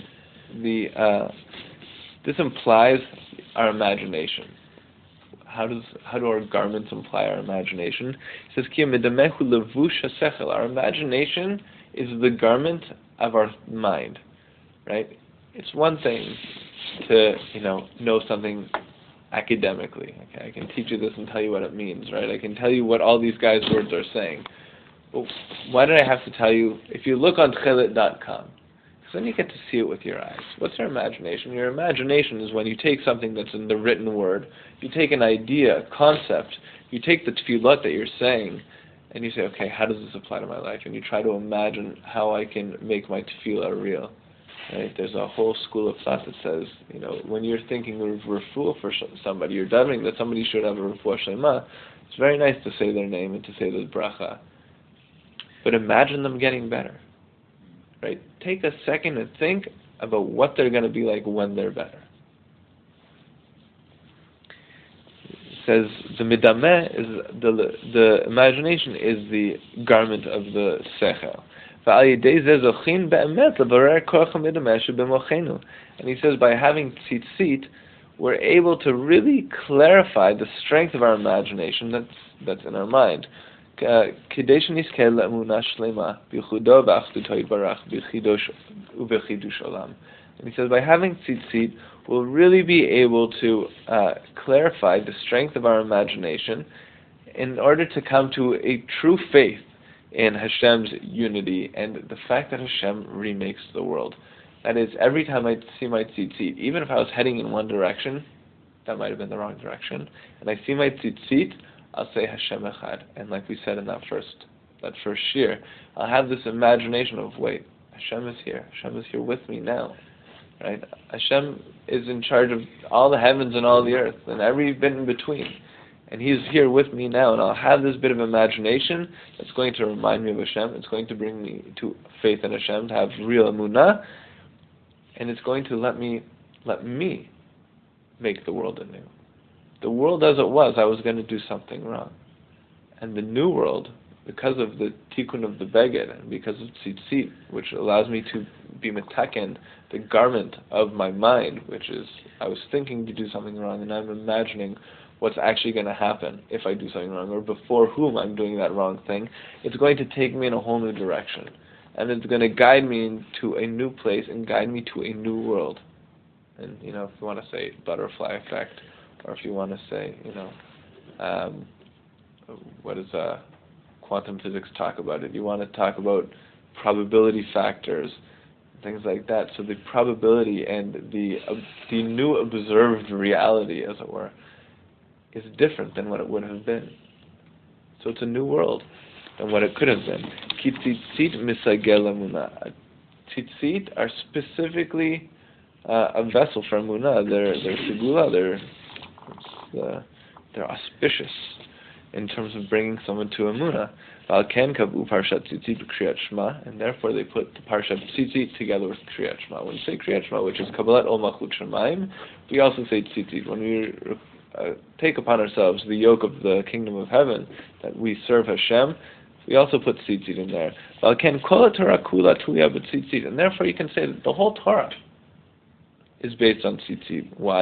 this implies our imagination. How do our garments imply our imagination? He says ki medamehu levush hasechel. Our imagination is the garment of our mind, right? It's one thing to know something academically. Okay, I can teach you this and tell you what it means, right? I can tell you what all these guys' words are saying. But why did I have to tell you? If you look on tchelet.com, because then you get to see it with your eyes. What's your imagination? Your imagination is when you take something that's in the written word, you take an idea, a concept, you take the tefillot that you're saying, and you say, okay, how does this apply to my life? And you try to imagine how I can make my tefillah real. Right? There's a whole school of thought that says, when you're thinking of refuah for somebody, you're davening that somebody should have a refuah shlema. It's very nice to say their name and to say the bracha, but imagine them getting better. Right? Take a second and think about what they're going to be like when they're better. It says the midameh is the imagination is the garment of the sechel. And he says by having tzitzit, we're able to really clarify the strength of our imagination that's in our mind. And he says by having tzitzit, we'll really be able to clarify the strength of our imagination in order to come to a true faith in Hashem's unity and the fact that Hashem remakes the world. That is, every time I see my tzitzit, even if I was heading in one direction, that might have been the wrong direction, and I see my tzitzit, I'll say Hashem Echad. And like we said in that first shir, I'll have this imagination of, wait, Hashem is here. Hashem is here with me now. Right? Hashem is in charge of all the heavens and all the earth and every bit in between. And He's here with me now, and I'll have this bit of imagination that's going to remind me of Hashem. It's going to bring me to faith in Hashem, to have real emunah, and it's going to let me make the world anew. The world as it was, I was going to do something wrong. And the new world, because of the tikkun of the beged, and because of tzitzit, which allows me to be metaken, the garment of my mind, which is, I was thinking to do something wrong, and I'm imagining what's actually going to happen if I do something wrong, or before whom I'm doing that wrong thing. It's going to take me in a whole new direction. And it's going to guide me into a new place and guide me to a new world. And, if you want to say butterfly effect, or if you want to say, what does quantum physics talk about it? You want to talk about probability factors, things like that. So the probability and the new observed reality, as it were, is different than what it would have been. So it's a new world than what it could have been. Ki tzitzit misagel emunah. Tzitzit are specifically a vessel for emunah. They're segula. They're auspicious in terms of bringing someone to emunah. And therefore they put the Parshat Tzitzit together with Kriyat Shema. When we say Kriyat Shema, which is Kabbalat Ol Malchut Shamayim, we also say Tzitzit. When we take upon ourselves the yoke of the kingdom of heaven, that we serve Hashem, we also put tzitzit in there. And therefore you can say that the whole Torah is based on tzitzit. Why?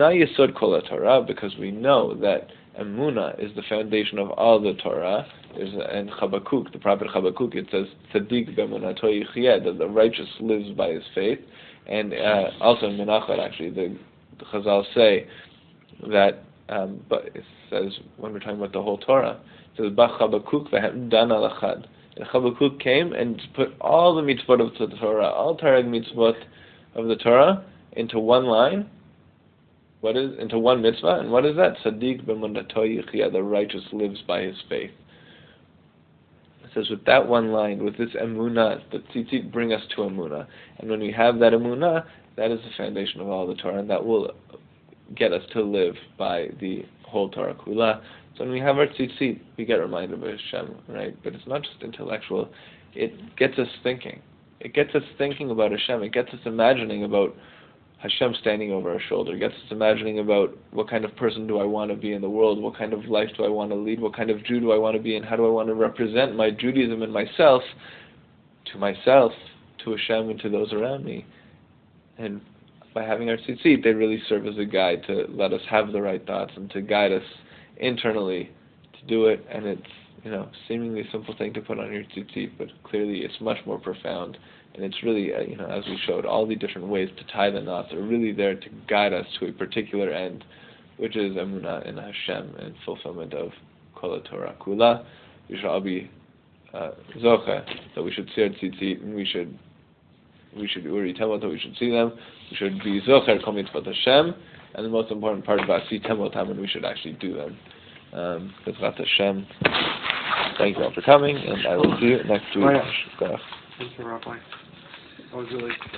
Because we know that Emunah is the foundation of all the Torah. And Chabakuk, the prophet Chabakuk, it says, Tzadik be'emunato yichyeh, that the righteous lives by his faith. And also in Menachot, actually, the Chazal say that, but it says, when we're talking about the whole Torah, it says, Ba Chabakuk v'hemdan alachad. And Chabakuk came and put all the mitzvot of the Torah, all Torah mitzvot of the Torah, into one line. Into one mitzvah, and what is that? Sadiq b'emunato yichyeh, the righteous lives by his faith. It says with that one line, with this emunah, the tzitzit bring us to emunah, and when we have that emunah, that is the foundation of all the Torah, and that will get us to live by the whole Torah kula. So when we have our tzitzit, we get reminded of Hashem, right? But it's not just intellectual; it gets us thinking. It gets us thinking about Hashem. It gets us imagining about Hashem standing over our shoulder. It gets us imagining about what kind of person do I want to be in the world, what kind of life do I want to lead, what kind of Jew do I want to be, and how do I want to represent my Judaism and myself, to Hashem, and to those around me. And by having our tzitzit, they really serve as a guide to let us have the right thoughts and to guide us internally to do it. And it's, seemingly a simple thing to put on your tzitzit, but clearly it's much more profound. And it's really, as we showed, all the different ways to tie the knots are really there to guide us to a particular end, which is emunah in Hashem and fulfillment of Kol Torah Kula. We should all be zocheh, that we should see our tzitzit, and we should uri temot, that we should see them. We should be zocher kol mitzvot Hashem, and the most important part about see temotam, and we should actually do them. Bezrat Hashem. Thank you all for coming, and I will see you next week. Thank you, Rabbi. That was really